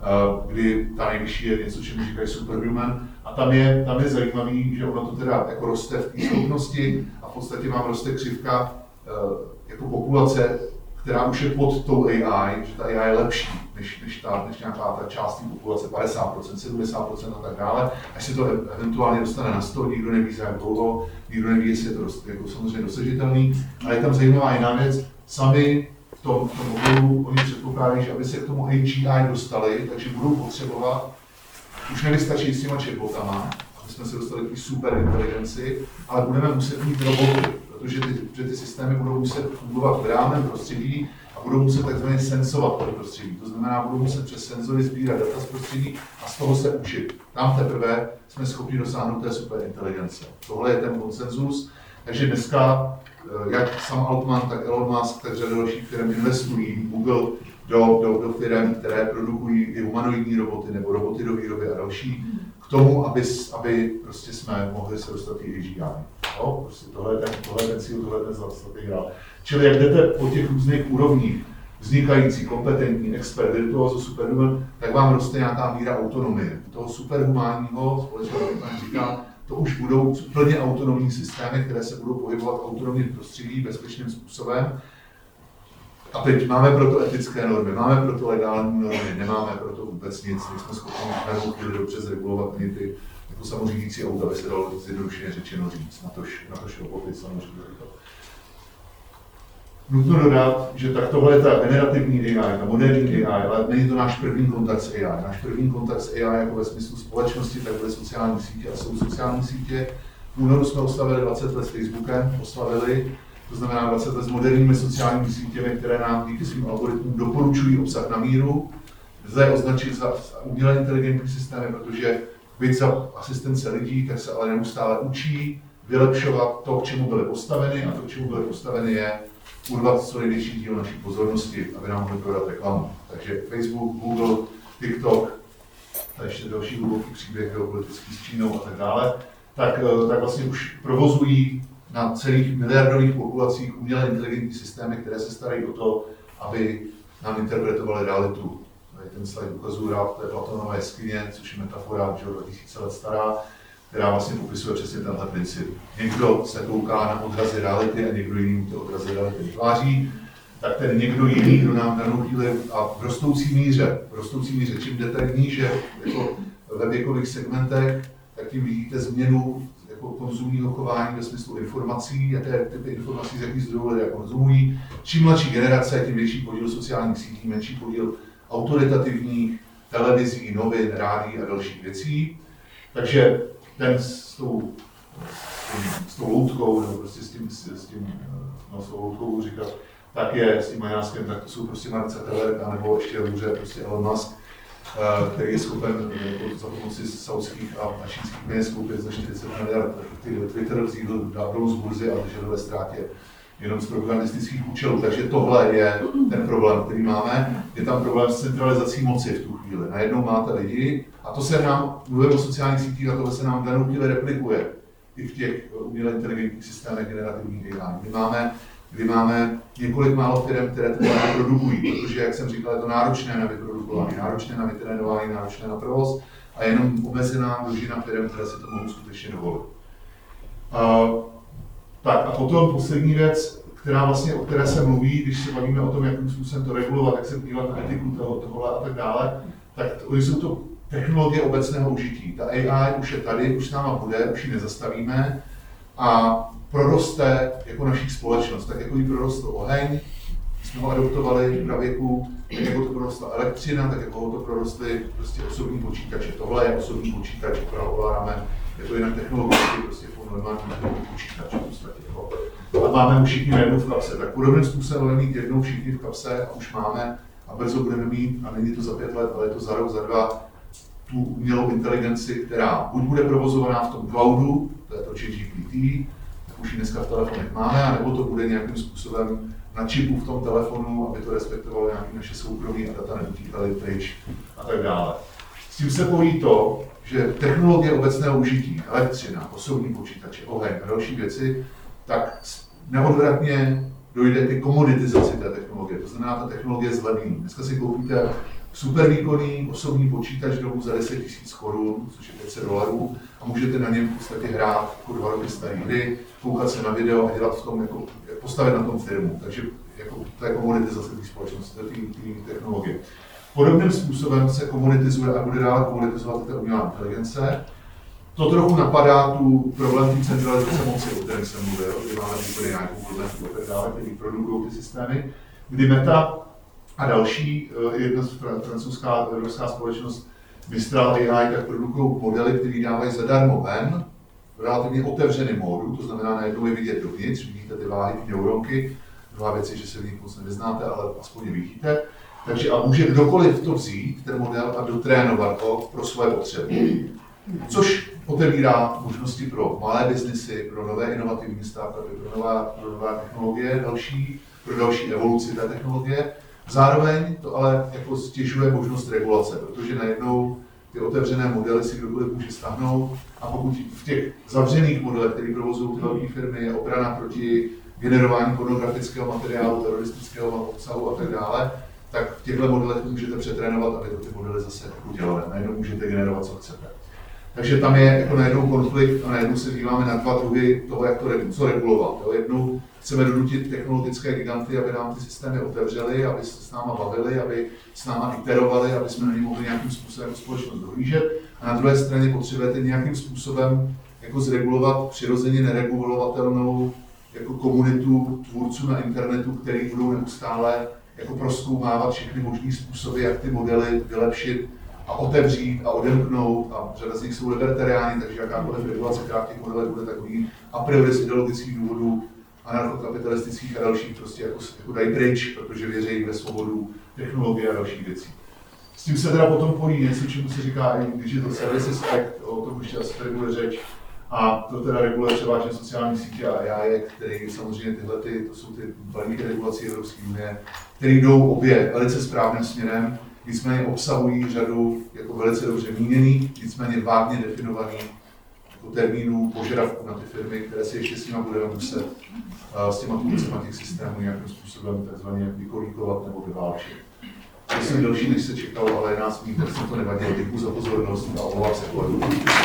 kdy ta nejvyšší je něco, čemu říkají superhuman. A tam je zajímavý, že ono to teda jako roste v té schopnosti a v podstatě vám roste křivka jako populace, která už je pod tou AI, že ta AI je lepší než nějaká ta část té populace, 50%, 70% a tak dále. Až se to eventuálně dostane na 100, nikdo neví za jak dlouho, nikdo neví, jestli je to jako samozřejmě dosažitelný, ale je tam zajímavá jiná věc. Sami v tom oboru oni předpokládají, že aby se k tomu AGI dostali, takže budou potřebovat, už nevystačí s těma chatbotama, aby jsme se dostali k super inteligenci, ale budeme muset mít roboty, protože ty systémy budou muset fungovat v reálném prostředí a budou muset takzvaně sensovat to prostředí. To znamená, budou muset přes senzory sbírat data z prostředí a z toho se učit. Tam teprve jsme schopni dosáhnout té superinteligence. Tohle je ten konsenzus. Takže dneska, jak Sam Altman, tak Elon Musk, tak řada dalších firm investují, Google, do firm, které produkují i humanoidní roboty nebo roboty do výroby a další, k tomu, aby prostě jsme mohli se dostat i AGI. No, prostě tohle je ten cíl, tohle je ten zlatý grál. Čili jak jdete po těch různých úrovních, vznikající, kompetentní, expert, virtuózo, superhuman, tak vám roste nějaká míra autonomie. Toho superhumánního, společnost říká, to už budou plně autonomní systémy, které se budou pohybovat autonomně v prostředí bezpečným způsobem. A teď máme proto etické normy, máme proto legální normy, nemáme proto vůbec nic, nejsme schopni na chvíli dobře zregulovat ani ty jako samořídící auta, aby se dalo zjednodušeně řečeno říct, natož roboty samozřejmě. Nutno dodat, že tak tohle je ta generativní AI, ta moderní AI, ale není to náš první kontakt s AI. Náš první kontakt s AI jako ve smyslu společnosti, tak byly sociální sítě a jsou sociální sítě. V únoru jsme oslavili 20 let s Facebookem, to znamená 20 let s moderními sociálními sítěmi, které nám díky svým algoritmům doporučují obsah na míru. Lze označit za umělé inteligentní systémy, protože byť za asistence lidí, tak se ale neustále učí vylepšovat to, k čemu byly postaveny, a to, k čemu byly postaveny, je urvat co největší díl naší pozornosti, aby nám mohli prodat reklamu. Takže Facebook, Google, TikTok, a ještě další hluboký příběh geopolitický s Čínou a tak dále, tak vlastně už provozují na celých miliardových populacích umělé inteligentní systémy, které se starají o to, aby nám interpretovaly realitu. Ten slide ukazuju rád, to je Platonova jeskyně, což je metafora, že 2000 let stará, která vlastně popisuje přesně tenhle princip. Někdo se kouká na odrazy reality a někdo jiný ty odrazy reality vytváří, tak ten někdo jiný, kdo nám danou chvíli a v rostoucí míře, čím jdete níže jako ve věkových segmentech, tak tím vidíte změnu jako konzumního chování ve smyslu informací, jaké typy informací z jakých zdrojů lidé konzumují. Čím mladší generace, tím větší podíl sociálních sítí, menší podíl autoritativních televizí, novin, rádií a dalších věcí. Takže ten s tou loutkou, nebo prostě s tou loutkou říkat, tak je s tím majářskem, tak to jsou prostě Mark Zuckerberg, anebo ještě hůře prostě Elon Musk, který je schopen za pomoci saudských a čínských peněz koupit za 40 miliard Twitter vzít dolů z burzy a držet ve ztrátě jenom z propagandistických účelů. Takže tohle je ten problém, který máme. Je tam problém s centralizací moci v tu chvíli. Najednou máte lidi, a to se nám, mluvím o sociálních sítích, a tohle se nám v danou chvíli replikuje i v těch uměle inteligentních systémech generativních AI. Kdy máme několik málo firm, které to produkují, protože, jak jsem říkal, je to náročné na vyprodukování, náročné na vytrénování, náročné na provoz a jenom omezená množina firm, které si to mohou skutečně dovolit. Tak a potom poslední věc, o které se mluví, když se bavíme o tom, jakým způsobem to regulovat, jak se dívat na etiku tohohle a tak dále, tak jsou to technologie obecného užití. Ta AI už je tady, už s náma bude, už ji nezastavíme a proroste jako naší společnost. Tak jako jí prorostl oheň, jsme ho adoptovali v pravěku, tak jako to prorostla elektřina, tak jako to prorostly prostě osobní počítače. Tohle je osobní počítač, který ovládáme, je to jinak technologicky, prostě normální počítač v podstatě. A máme už všichni jednou v kapse. Tak podobným způsobem budeme mít jednou všichni v kapse a už máme a brzo budeme mít, a není to za 5 let, ale je to za rok, za 2, tu umělou inteligenci, která buď bude provozovaná v tom cloudu, to je to ChatGPT, tak už ji dneska v telefonech máme, anebo to bude nějakým způsobem na čipu v tom telefonu, aby to respektovalo nějaké naše soukromí a data neutíkaly pryč a tak dále. S tím se pojí to, že technologie obecného užití, elektřina, osobní počítače, oheň a další věci, tak neodvratně dojde ke komoditizaci té technologie. To znamená, ta technologie zlevní. Dneska si koupíte super výkonný osobní počítač domů za 10 000 korun, což je $500, a můžete na něm v podstatě hrát jako 2 roky staré hry, koukat se na video a dělat v tom, jako, postavit na tom firmu. Takže jako, to je komoditizace té společnosti, té technologie. Podobným způsobem se komunitizuje a bude dále komunitizovat ta umělá inteligence. To trochu napadá tu problém té centralizace moci, o kterém jsem mluvil, kdy máme úplně nějakou hodnotu a tak dále, který produkují ty systémy, kdy Meta a další, jedna francouzská evropská společnost Mistral AI, tak produkují modely, které dávají zadarmo ven, v relativně otevřeném módu, to znamená najednou je vidět dovnitř, vidíte ty váhy, ty neuronky, druhá věc je, že se v nich moc nevyznáte, ale aspoň je vidíte. Takže a může kdokoliv to vzít, ten model, a dotrénovat ho pro své potřeby. Což otevírá možnosti pro malé biznesy, pro nové inovativní startupy, pro nové technologie, pro další evoluci té technologie. Zároveň to ale jako stěžuje možnost regulace, protože najednou ty otevřené modely si kdokoliv může stáhnout a pokud v těch zavřených modelech, které provozují ty velké firmy, je obrana proti generování pornografického materiálu, teroristického obsahu a tak dále, tak v těchto modelech můžete přetrénovat, aby to ty modely zase udělaly. Najednou můžete generovat, co chcete. Takže tam je jako najednou konflikt a najednou se díváme na dva druhy toho, jak to co regulovat. Jo. Jednou chceme donutit technologické giganty, aby nám ty systémy otevřely, aby se s náma bavili, aby s náma iterovali, aby jsme na ně mohli nějakým způsobem jako společnost dohlížet. A na druhé straně potřebujete nějakým způsobem jako zregulovat přirozeně neregulovatelnou jako komunitu tvůrců na internetu, který budou neustále jako prozkoumávat všechny možné způsoby, jak ty modely vylepšit a otevřít a odemknout. A řada z nich jsou libertariáni, takže jakákoliv regulace, která v těch modelech bude takový a priori z ideologických důvodů, anarchokapitalistických a dalších prostě jako dají pryč, protože věří ve svobodu technologie a dalších věcí. S tím se teda potom pojí něco, čemu se říká i Digital Services Act, o tom už asi tady bude řeč. A to teda reguluje převážně sociální sítě a AI, který samozřejmě to jsou ty balíky regulací Evropské unie, které jdou obě velice správným směrem, nicméně obsahují řadu jako velice dobře míněných, nicméně vágně definovaných jako termínů, požadavků na ty firmy, které si ještě s nimi budeme muset s těma funkcemi těch systémů nějakým způsobem takzvaně vykolíkovat nebo vyvážit. To jsem delší, než se čekalo, ale je nás mít, tak jsem to nevadil. Děkuji za pozornost a omlouvám se kolegům.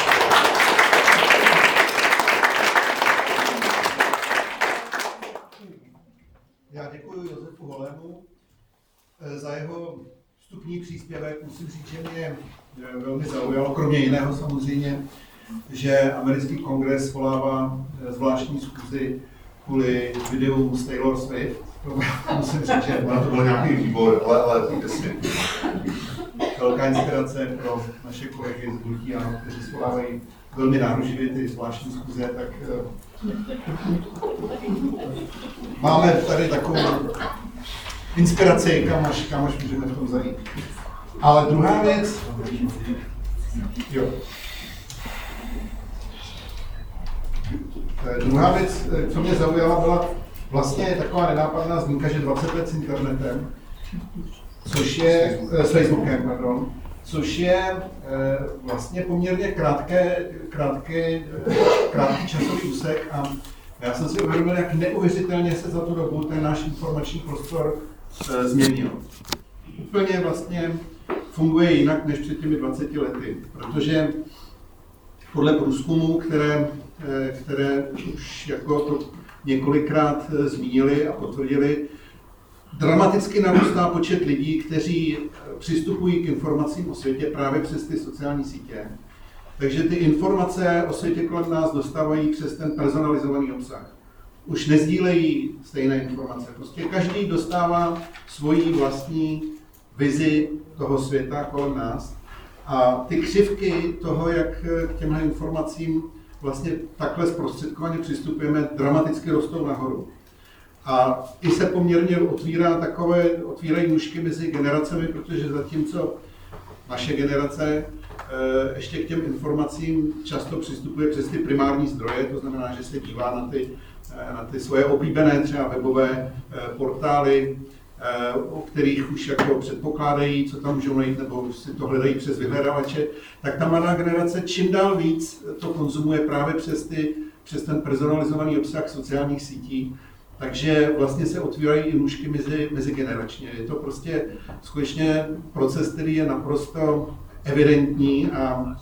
Já děkuji Josefu Holému za jeho vstupní příspěvek. Musím říct, že mě velmi zaujalo, kromě jiného samozřejmě, že americký kongres svolává zvláštní schůzi kvůli videu z Taylor Swift. Musím říct, že to byl nějaký výbor, ale přesně. Velká inspirace pro naše kolegy z hnutí ANO, kteří svolávají velmi náročivě ty zvláštní schůze, tak máme tady takovou inspiraci, kam až můžeme v tom zajít. Ale druhá věc, druhá věc, co mě zaujala, byla vlastně taková nenápadná zmínka, že 20 let s internetem, což je, s Facebookem, pardon, což je vlastně poměrně krátký časový úsek a já jsem si uvědomil, jak neuvěřitelně se za tu dobu ten náš informační prostor změnil. Úplně vlastně funguje jinak než před těmi 20 lety, protože podle průzkumů, které už jako to několikrát zmínili a potvrdili, dramaticky narůstá počet lidí, kteří přistupují k informacím o světě právě přes ty sociální sítě. Takže ty informace o světě kolem nás dostávají přes ten personalizovaný obsah. Už nezdílejí stejné informace. Prostě každý dostává svoji vlastní vizi toho světa kolem nás. A ty křivky toho, jak k těmhle informacím vlastně takhle zprostředkovaně přistupujeme, dramaticky rostou nahoru. A i se poměrně otvírají nůžky mezi generacemi, protože zatímco naše generace ještě k těm informacím často přistupuje přes ty primární zdroje, to znamená, že se dívá na ty svoje oblíbené třeba webové portály, o kterých už jako předpokládají, co tam můžou najít, nebo si to hledají přes vyhledávače, tak ta mladá generace čím dál víc to konzumuje právě přes ten personalizovaný obsah sociálních sítí. Takže vlastně se otvírají i nůžky mezigeneračně. Je to prostě skutečně proces, který je naprosto evidentní a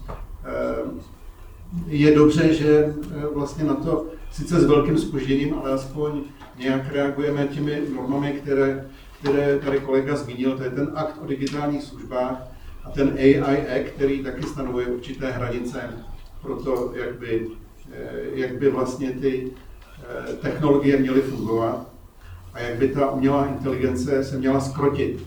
je dobře, že vlastně na to sice s velkým zpožděním, ale aspoň nějak reagujeme těmi normami, které tady kolega zmínil. To je ten akt o digitálních službách a ten AI Act, který taky stanovuje určité hranice pro to, jak by vlastně ty technologie měly fungovat a jak by ta umělá inteligence se měla zkrotit.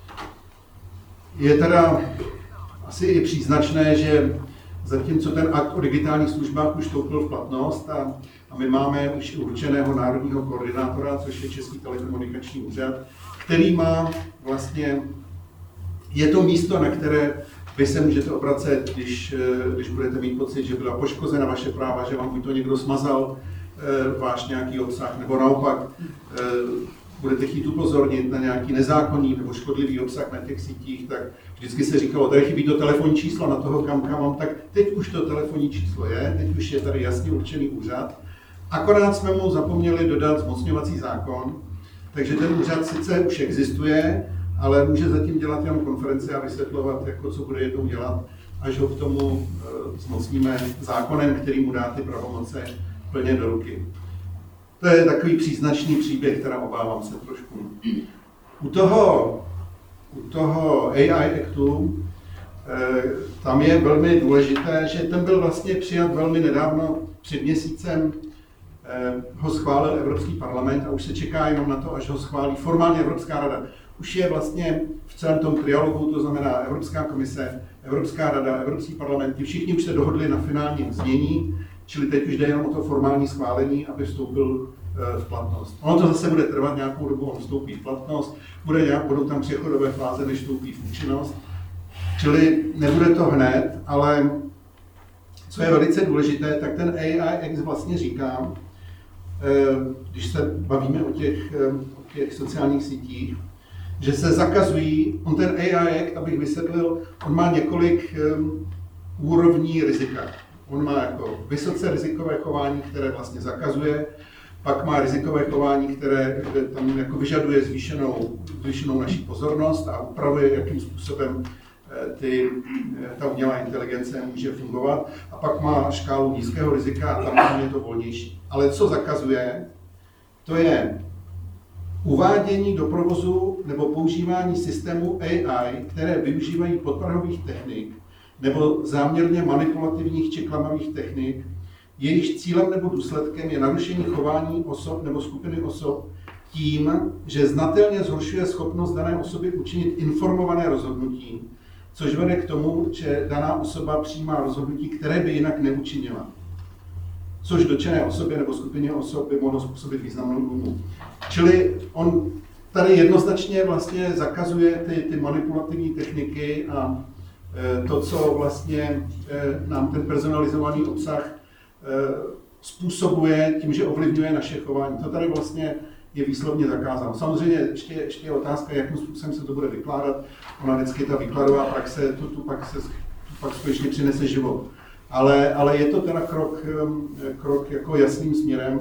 Je teda asi i příznačné, že zatímco ten akt o digitálních službách už vstoupil v platnost a my máme už určeného národního koordinátora, což je Český telekomunikační úřad, který má vlastně, je to místo, na které vy se můžete obracet, když budete mít pocit, že byla poškozena vaše práva, že vám buď to někdo smazal váš nějaký obsah, nebo naopak budete chtít upozornit na nějaký nezákonný nebo škodlivý obsah na těch sítích, tak vždycky se říkalo, tady chybí to telefonní číslo na toho, kam mám, tak teď už to telefonní číslo je, teď už je tady jasně určený úřad. Akorát jsme mu zapomněli dodat zmocňovací zákon, takže ten úřad sice už existuje, ale může zatím dělat jenom konference a vysvětlovat, jako co bude jednou dělat, až ho k tomu zmocníme zákonem, který mu dá ty pravomoce plně do ruky. To je takový příznačný příběh, teda obávám se trošku. U toho AI Actu tam je velmi důležité, že ten byl vlastně přijat velmi nedávno, před měsícem ho schválil Evropský parlament a už se čeká jenom na to, až ho schválí formálně Evropská rada. Už je vlastně v celém tom trialogu, to znamená Evropská komise, Evropská rada, Evropský parlament, ti všichni už se dohodli na finálním znění, čili teď už jde jenom o to formální schválení, aby vstoupil v platnost. Ono to zase bude trvat nějakou dobu, on vstoupí v platnost, budou tam přechodové fáze, než vstoupí v účinnost, čili nebude to hned, ale co je velice důležité, tak ten AI Act vlastně říká, když se bavíme o těch sociálních sítích, že se zakazují, on ten AI Act, abych vysvětlil, on má několik úrovní rizika. On má jako vysoce rizikové chování, které vlastně zakazuje, pak má rizikové chování, které tam jako vyžaduje zvýšenou naší pozornost a upravuje, jakým způsobem ta umělá inteligence může fungovat. A pak má škálu nízkého rizika a tam je to volnější. Ale co zakazuje, to je uvádění do provozu nebo používání systému AI, které využívají podprahových technik nebo záměrně manipulativních či klamavých technik, jejichž cílem nebo důsledkem je narušení chování osob nebo skupiny osob tím, že znatelně zhoršuje schopnost dané osoby učinit informované rozhodnutí, což vede k tomu, že daná osoba přijímá rozhodnutí, které by jinak neučinila. Což dotčené osobě nebo skupině osob by mohlo způsobit významnou újmu. Čili on tady jednoznačně vlastně zakazuje ty manipulativní techniky a to, co vlastně nám ten personalizovaný obsah způsobuje tím, že ovlivňuje naše chování. To tady vlastně je výslovně zakázáno. Samozřejmě ještě je otázka, jakým způsobem se to bude vykládat. Ona vždycky ta výkladová praxe tu pak skutečně přinese život. Ale je to teda krok jako jasným směrem,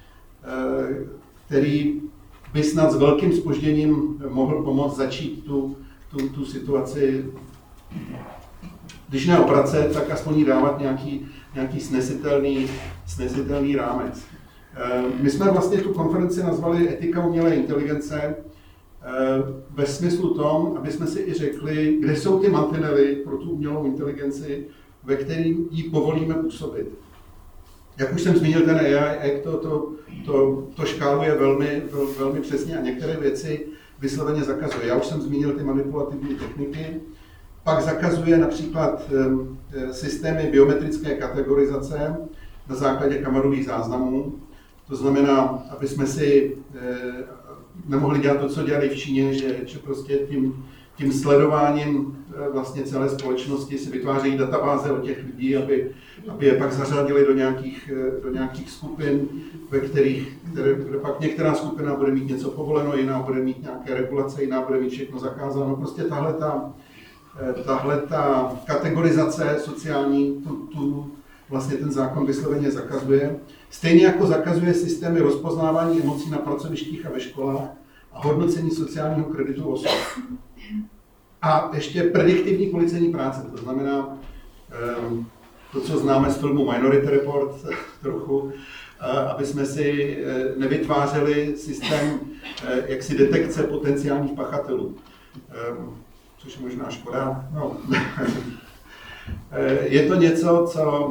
který by snad s velkým zpožděním mohl pomoct začít tu situaci, když ne obracet, tak aspoň jí dávat nějaký snesitelný rámec. My jsme vlastně tu konferenci nazvali Etika umělé inteligence ve smyslu tom, aby jsme si i řekli, kde jsou ty mantinely pro tu umělou inteligenci, ve kterým ji povolíme působit. Jak už jsem zmínil, ten AI Act to škáluje velmi přesně a některé věci vysloveně zakazuje. Já už jsem zmínil ty manipulativní techniky, pak zakazuje například systémy biometrické kategorizace na základě kamerových záznamů. To znamená, aby jsme si nemohli dělat to, co dělali v Číně, že prostě tím sledováním vlastně celé společnosti si vytvářejí databáze o těch lidí, aby je pak zařadili do nějakých skupin, kde pak některá skupina bude mít něco povoleno, jiná bude mít nějaké regulace, jiná bude mít všechno zakázáno. Prostě tahle ta kategorizace sociální, vlastně ten zákon vysloveně zakazuje. Stejně jako zakazuje systémy rozpoznávání emocí na pracovištích a ve školách a hodnocení sociálního kreditu osob. A ještě prediktivní policejní práce, to znamená to, co známe z filmu Minority Report trochu, aby jsme si nevytvářeli systém jaksi detekce potenciálních pachatelů. Což je možná škoda. No. Je to něco,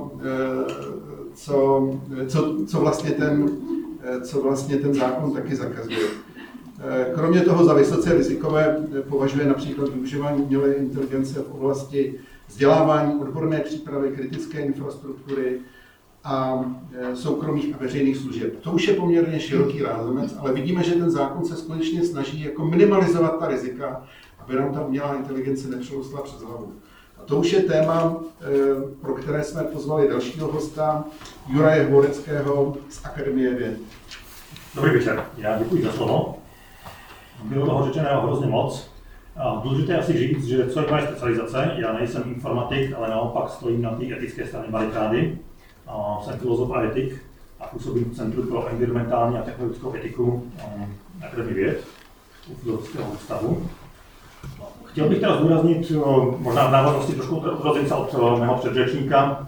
co vlastně ten zákon taky zakazuje. Kromě toho za vysoce rizikové považuje například využívání umělé inteligence v oblasti vzdělávání, odborné přípravy, kritické infrastruktury a soukromých a veřejných služeb. To už je poměrně široký rámec, ale vidíme, že ten zákon se skutečně snaží jako minimalizovat ta rizika, aby nám ta umělá inteligence nepřerostla přes hlavu. A to už je téma, pro které jsme pozvali dalšího hosta, Juraje Hvoreckého z Akademie věd. Dobrý večer, já děkuji za slovo. Bylo toho řečeného hrozně moc. Důležité je asi říct, že co je moje specializace, já nejsem informatik, ale naopak stojím na té etické straně barikády. Jsem filozof a etik a působím v Centru pro environmentální a technologickou etiku Akademie věd u Filozofického ústavu. Chtěl bych teda zdůraznit, možná v návaznosti trošku odrozit se od mého předřečníka,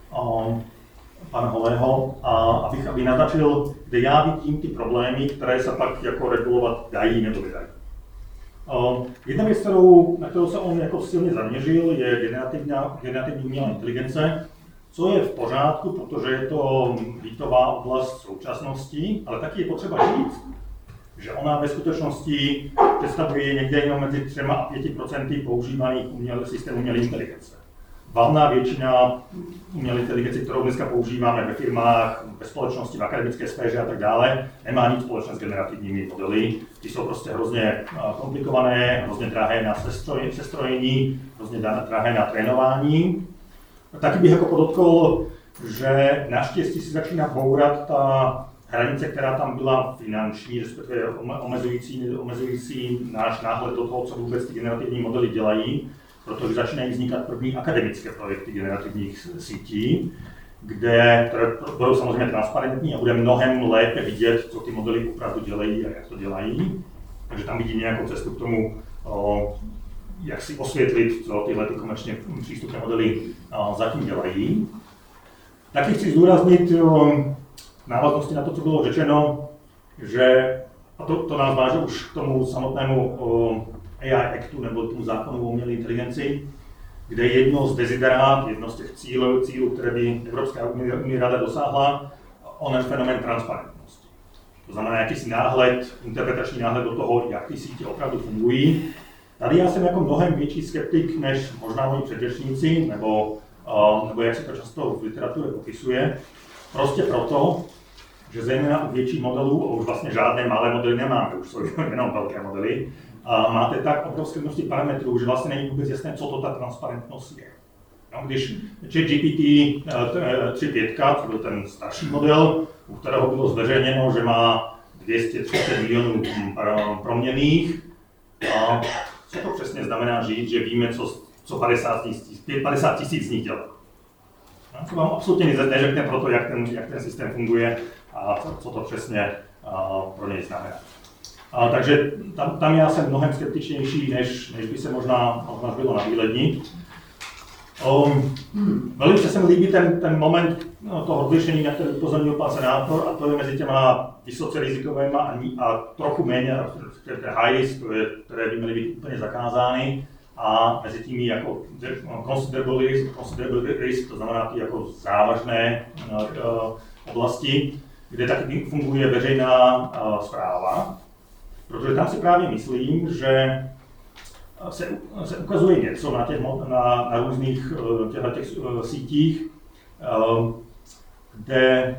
pana Holého, aby naznačil, kde já vidím ty problémy, které se pak jako regulovat dají nebo nedají. Jedna věc, na kterou se on jako silně zaměřil, je generativní umělá inteligence, co je v pořádku, protože je to výtová oblast současnosti, ale taky je potřeba říct, že ona ve skutečnosti představuje někde jenom mezi 3 a 5% používaných systémů umělé inteligence. Valná většina umělé inteligence, kterou dneska používáme ve firmách, ve společnosti, v akademické sféře a tak dále, nemá nic společného s generativními modely. Ty jsou prostě hrozně komplikované, hrozně drahé na sestrojení, hrozně drahé na trénování. Taky bych jako podotkl, že naštěstí si začíná bourat ta hranice, která tam byla finanční, respektive omezující náš náhled do toho, co vůbec ty generativní modely dělají, protože začínají vznikat první akademické projekty generativních sítí, které budou samozřejmě transparentní a bude mnohem lépe vidět, co ty modely opravdu dělají a jak to dělají. Takže tam vidím nějakou cestu k tomu, jak si osvětlit, co tyhle komerčně přístupné modely zatím dělají. Taky chci zdůraznit v návaznosti na to, co bylo řečeno, že, a to nás váže už k tomu samotnému AI Actu nebo tomu zákonu o umělé inteligenci, kde jedno z desiderát, jedno z těch cílů, které by Evropská unie ráda dosáhla, onen fenomén transparentnosti. To znamená jakýsi náhled, interpretační náhled do toho, jak ty sítě opravdu fungují. Tady já jsem jako mnohem větší skeptik než možná moji předřečníci, nebo jak se to často v literatuře popisuje. Prostě proto, že zejména u větších modelů, a už vlastně žádné malé modely nemáme, už jsou jenom velké modely, máte tak obrovské množství parametrů, že vlastně není vůbec jasné, co to ta transparentnost je. No, když ChatGPT 3.5, to byl ten starší model, u kterého bylo zveřejněno, že má 230 milionů proměnných, co to přesně znamená říct, že víme, co 50 tisíc z nich dělá. No, to vám absolutně neřekne pro to, jak ten systém funguje a co to přesně pro něj znamená. Takže tam já jsem mnohem skeptičnější, než by se možná bylo na výlední. Velice se mi líbí ten moment toho odlišení, na který upozornil pan senátor, a to je mezi těma vysoce rizikovými a trochu méně, high risk, které by měly být úplně zakázány, a mezi tím jako considerable risk, to znamená ty jako závažné oblasti, kde taky funguje veřejná správa, protože tam si právě myslím, že se ukazuje něco na různých sítích, kde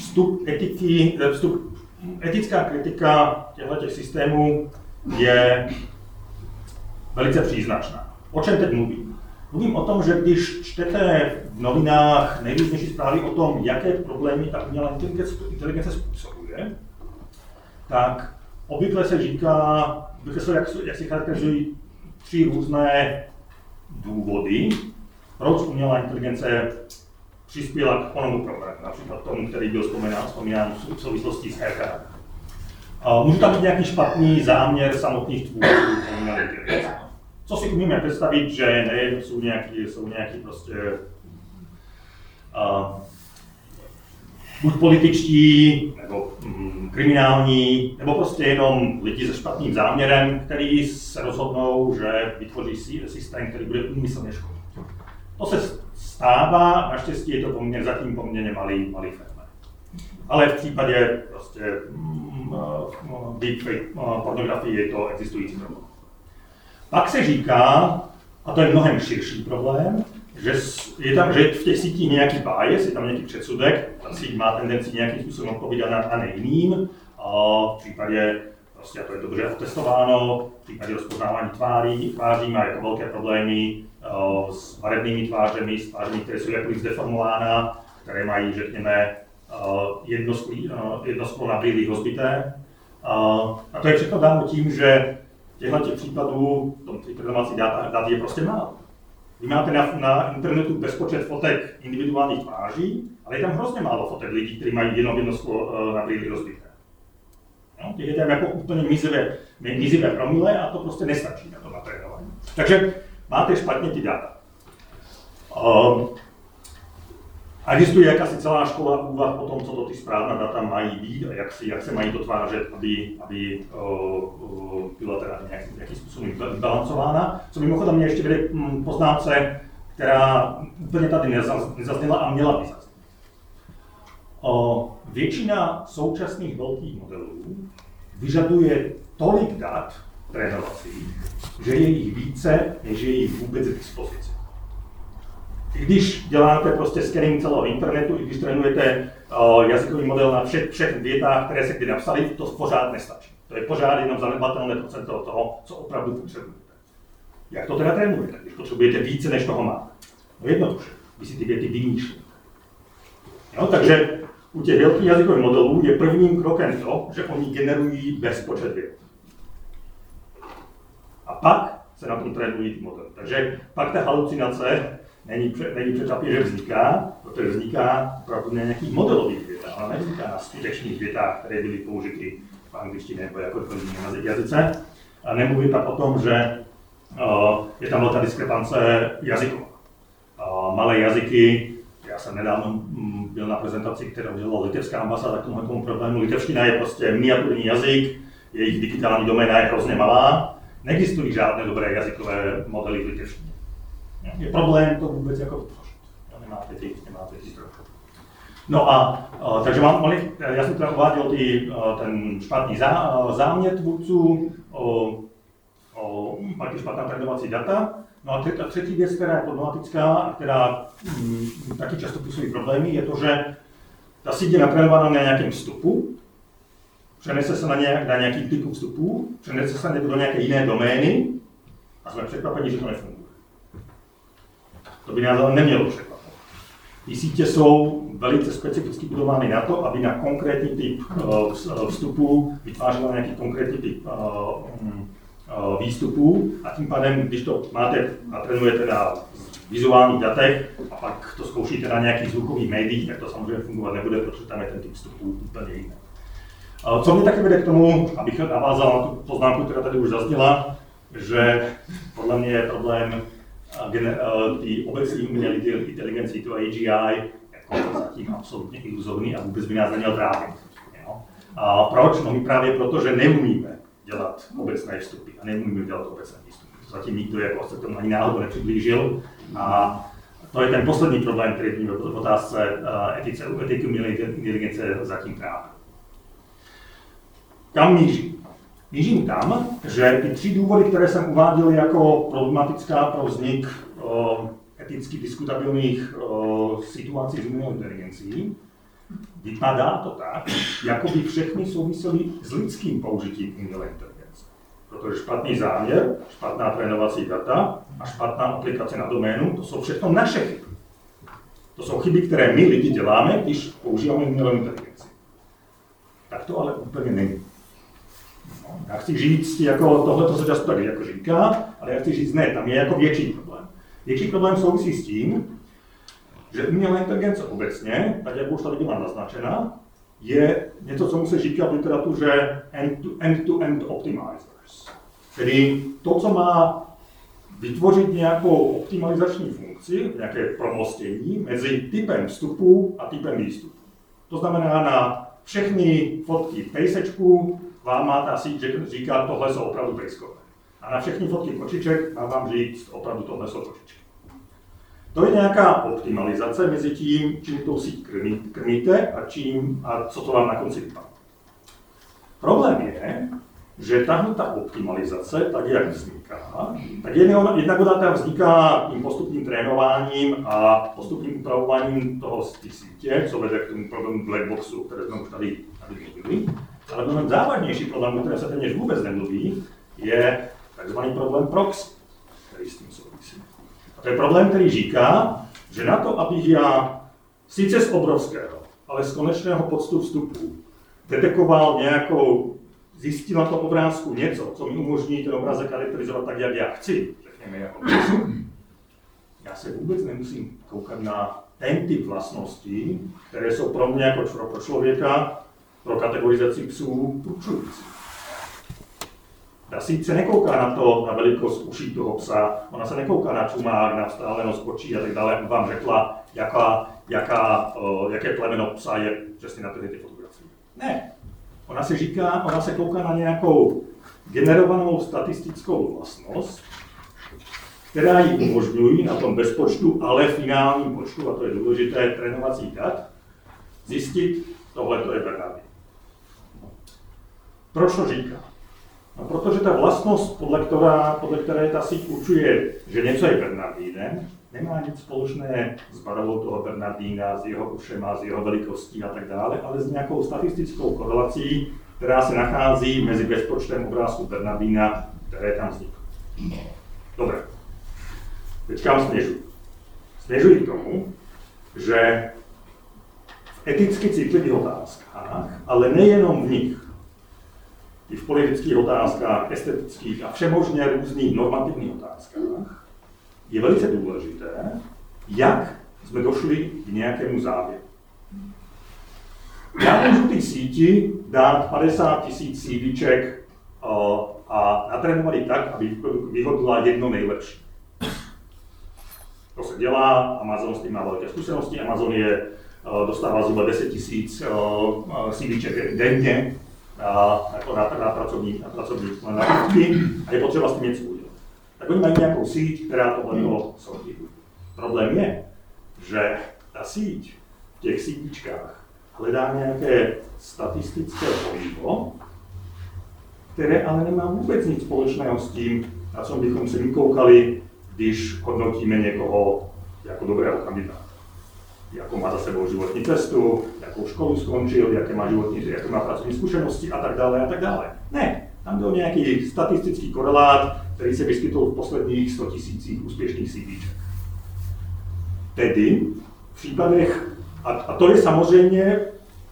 etická kritika těchto systémů je velice příznačná. O čem teď mluvím? Mluvím o tom, že když čtete v novinách nejrůznější zprávy o tom, jaké problémy ta umělá inteligence způsobuje, tak obvykle se říká, jak si charakterizují 3 různé důvody, proč umělá inteligence přispěla k onomu problému, například tomu, který byl vzpomínán v souvislosti s hacker. Může tam být nějaký špatný záměr samotných tvůrců umělé inteligence. Co si umíme představit, že jsou nějaký prostě buď političtí, nebo kriminální, nebo prostě jenom lidi se špatným záměrem, kteří se rozhodnou, že vytvoří systém, který bude úmyslně škodit. To se stává, naštěstí je to zatím poměrně malý fenomén. Ale v případě prostě deepfake pornografie je to existující problém. Pak se říká, a to je mnohem širší problém, že v těch sítích nějaký bias, je tam nějaký předsudek, ta síť má tendenci nějakým způsobem odpovídat na nejiným, v případě, prostě to je dobře otestováno, v případě rozpoznávání tváří má jako velké problémy s barevnými tvářemi, s tvářemi, které jsou jakkoliv zdeformována, které mají, řekněme, jedno sklo na brýlích rozbité. A to je všechno dáno tím, že těchto případů, ty programací dat je prostě málo. Vy máte na internetu bezpočet fotek individuálních tváří, ale je tam hrozně málo fotek lidí, kteří mají jedno sklo na brýlích rozbité. No, těch je tam jako úplně mizivé promile a to prostě nestačí na to natrénování. Takže máte špatně ty data. Existuje jakási celá škola úvah o tom, co to ty správná data mají být a jak se mají dotvářet, aby byla teda nějakým způsobem vybalancována. Co mimochodem mě ještě vede poznámce, která úplně tady nezazněla a měla by zaznít. Většina současných velkých modelů vyžaduje tolik dat trénovacích, že je jich více, než je jich vůbec k dispozici. I když děláte prostě scanning celého internetu, i když trénujete jazykový model na všech větách, které se kdy napsali, to pořád nestačí. To je pořád jenom zanedbatelné procento toho, co opravdu potřebujete. Jak to teda trénujete, když potřebujete více, než toho máte? No jednoduše, vy si ty věty vymýšlíte. Takže u těch velkých jazykových modelů je prvním krokem to, že oni generují bezpočet vět. A pak se na tom trénují ty modely. Takže pak ta halucinace není překvapivě, že vzniká, protože vzniká opravdu na nějakých modelových větách, ale nevzniká na skutečných větách, které byly použity v angličtině nebo jako v jiném jazyce. A nemluvím pak o tom, že je tam velká diskrepance jazyková. Malé jazyky, já jsem nedávno byl na prezentaci, kterou dělala litevská ambasáda k tomu problému. Litevština je prostě miniaturní jazyk, jejich digitální doména je hrozně malá, neexistují žádné dobré jazykové modely v litevštině. Je problém to vůbec jako vytvořit. Nemáte ty zdroje. No a takže já jsem teda uváděl ten špatný záměr tvůrců, pak špatná trénovací data. No a třetí věc, která je problematická a která taky často působí problémy, je to, že ta síť je natrénovaná na nějakém vstupu, přenese se na nějaký typ vstupů, přenese se do nějaké jiné domény a jsme překvapeni, že to nefunguje. To by nás ale nemělo překvapit. Ty sítě jsou velice specificky budovány na to, aby na konkrétní typ vstupů vytvářela nějaký konkrétní typ výstupů a tím pádem, když to máte a trénujete na vizuálních datech a pak to zkoušíte na nějakých zvukových médiích, tak to samozřejmě fungovat nebude, protože tam je ten typ vstupů úplně jiný. Co mě taky vede k tomu, abych navázal na tu poznámku, která tady už zazněla, že podle mě je problém ty obecní umělé inteligenci, to AGI, jako zatím absolutně iluzorní a vůbec by nás neměl trápit. A proč? No my právě proto, že neumíme dělat obecné vstupy a neumíme dělat obecné výstupy. To zatím nikdo jako se tomu ani náhodou nepřiblížil a to je ten poslední problém, který mě v otázce etiky umělé inteligence zatím trápí. Kam mířím? Mířím tam, že ty 3 důvody, které jsem uváděl jako problematická pro vznik eticky diskutabilních situací s umělou inteligencí, vypadá to tak, jako by všechny souvisely s lidským použitím umělé inteligence. Protože špatný záměr, špatná trénovací data a špatná aplikace na doménu, to jsou všechno naše chyby. To jsou chyby, které my lidi děláme, když používáme umělou inteligenci. Tak to ale úplně není. No, já chci říct, jako tohle se často tak jako říká, ale já chci říct ne, tam je jako větší problém. Větší problém souvisí s tím, že umělá inteligence obecně, tak jak už tady byla naznačena, je něco, co mu se říká v literatuře end-to-end optimizers. Tedy to, co má vytvořit nějakou optimalizační funkci, nějaké promostění mezi typem vstupu a typem výstupu. To znamená, na všechny fotky pejsečků vám má ta síť říkat, tohle jsou opravdu pejskové. A na všechny fotky kočiček má vám říct, opravdu tohle jsou kočičky. To je nějaká optimalizace mezi tím, čím tou síť krmíte a co to vám na konci vypadá. Problém je, že tahle ta optimalizace, tak jak vzniká, tak jednak vzniká tím postupným trénováním a postupným upravováním toho sítě, co vede k tomu problému blackboxu, které jsme už tady mluvili. Ale mnohem závažnější problém, o kterém se téměř vůbec nemluví, je takzvaný problém proxy, který s tím souvisí. A to je problém, který říká, že na to, abych já sice z obrovského, ale z konečného počtu vstupů detekoval nějakou, zjistil na tom obrázku něco, co mi umožní ten obrazek charakterizovat tak, jak já chci, řekněme jako já se vůbec nemusím koukat na ten typ vlastností, které jsou pro mě jako pro člověka, pro kategorizaci psů určující. Ta síť se nekouká na to, na velikost uší toho psa, ona se nekouká na čumák, na vzdálenost očí a tak dále, aby vám řekla, jaké plemeno psa je přesně na ty fotografie. Ne. Ona se kouká na nějakou generovanou statistickou vlastnost, která ji umožňují na tom bezpočtu, ale finálním počtu, a to je důležité, trénovací dat, zjistit, tohle to je Bernardín. Proč to říká? No, protože ta vlastnost, podle které ta síť určuje, že něco je Bernardínem, nemá nic společné s barvou toho Bernardína, s jeho ušema, s jeho velikostí a tak dále, ale s nějakou statistickou korelací, která se nachází mezi bezpočtem obrázků Bernardína, které tam vznikly. Dobré. Teď kam směřuji? Směřuji k tomu, že v eticky citlivých otázkách, ale nejenom v nich, i v politických otázkách, estetických a všemožně různých normativních otázkách, je velice důležité, jak jsme došli k nějakému závěru. Já můžu té síti dát 50 000 CDček a natrénovat ji tak, aby vyhodila jedno nejlepší. To se dělá, Amazon s tím má velké zkušenosti, Amazon dostává zhruba 10 000 CDček denně na pracovní nabídky a je potřeba s tím něco udělat. Tak oni mají nějakou síť, která tohle sortuje. Problém je, že ta síť v těch CDčkách hledá nějaké statistické pohybo, které ale nemá vůbec nic společného s tím, na co bychom se vykoukali, když hodnotíme někoho jako dobrého kandidáta. Jakou má za sebou životní cestu, jakou školu skončil, jaké má pracovní zkušenosti a tak dále a tak dále. Ne, tam byl nějaký statistický korelát, který se vyskytl v posledních 100 000 úspěšných CVček. Tedy v případech, a to je samozřejmě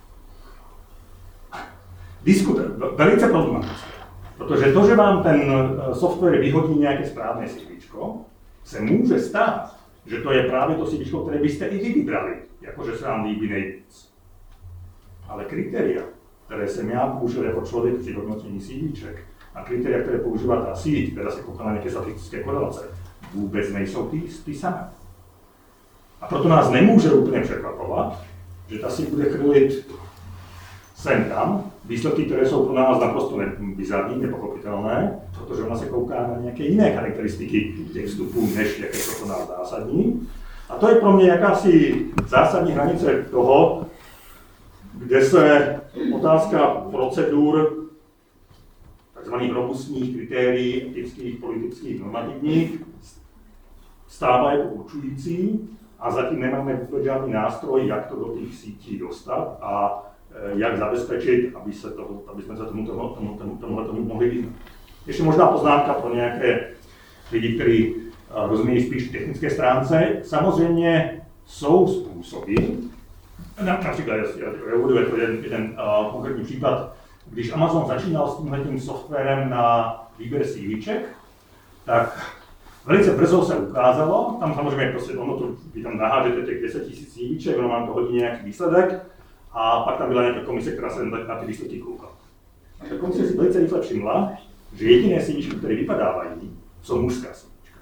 velice problematické, protože to, že vám ten software vyhodí nějaké správné CVčko, se může stát, že to je právě to CVčko, které byste i vy vybrali, jakože se vám líbí nejvíc. Ale kritéria, které jsem já použil jako člověk při hodnocení CVček, a kritéria, které používá ta síť, která se kouká na nějaké statistické korelace, vůbec nejsou ty samé. A proto nás nemůže úplně překvapovat, že ta síť bude chrlit sem tam výsledky, které jsou pro nás naprosto bizarní, nepochopitelné, protože ona se kouká na nějaké jiné charakteristiky těch vstupů, než jaké jsou pro nás zásadní. A to je pro mě jakási zásadní hranice toho, kde se otázka procedur, takzvaných robustních kritérií, etických, politických, normativních, stává jako určující a zatím nemáme vůbec žádný nástroj, jak to do těch sítí dostat a jak zabezpečit, aby jsme se tomu mohli vyhnout. Ještě možná poznámka pro nějaké lidi, kteří rozumí spíš technické stránce. Samozřejmě jsou způsoby, například, já uvedu jako jeden konkrétní příklad, když Amazon začínal s tímhletím softwarem na výběr CVček, tak velice brzo se ukázalo, tam samozřejmě prostě vy tam nahážete těch 10 000 CVček, ono vám to hodí nějaký výsledek, a pak tam byla nějaká komise, která se na ty výsledky koukala. A ta komise si velice rychle všimla, že jediné CVčky, které vypadávají, jsou mužská CVčka.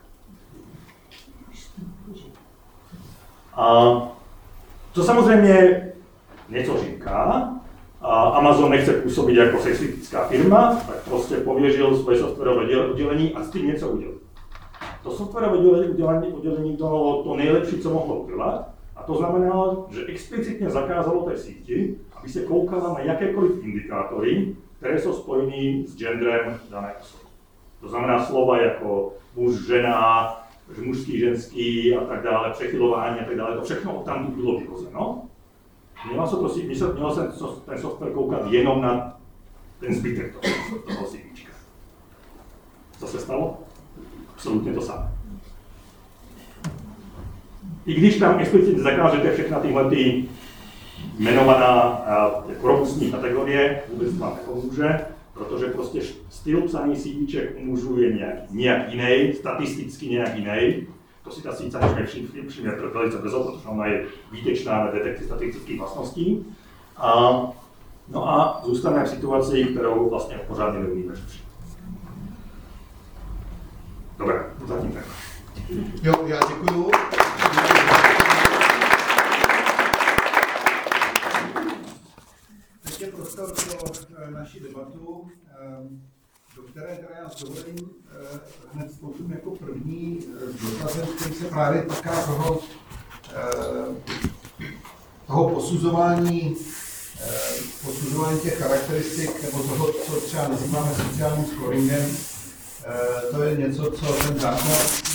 A to samozřejmě něco říká. A Amazon nechce působit jako sexistická firma, tak prostě pověřil svoje softwarové oddělení a s tím něco udělal. To softwarové oddělení bylo to nejlepší, co mohlo udělat. A to znamenalo, že explicitně zakázalo té síti, aby se koukala na jakékoliv indikátory, které jsou spojené s genderem dané osoby. To znamená slova jako muž, žena, mužský, ženský a tak dále, přechylování a tak dále, to všechno tam bylo vyhozeno. Mělo se ten software koukat jenom na ten zbytek toho CVčka. Co se stalo? Absolutně to samé. I když tam explicitně zakážete všechna tyhle jmenovaná jako robustní kategorie, vůbec vám nepomůže, protože prostě styl psaní CVček umožňuje nějak jiný, statisticky nějak jiný. To si ta síť samozřejmě všimne velice brzo, protože ona je výtečná na detekci statistických vlastností. No a zůstaneme v situaci, kterou vlastně pořádně neumíme řešit. Dobré, zatím tak. Jo, já děkuju. Teď je prostor pro naši debatu, do které teda já s dovolením hned vstoupím jako první s dotazem, který se právě týká toho posuzování těch charakteristik, nebo toho, co třeba nazýváme sociálním scoringem. To je něco, co ten zákon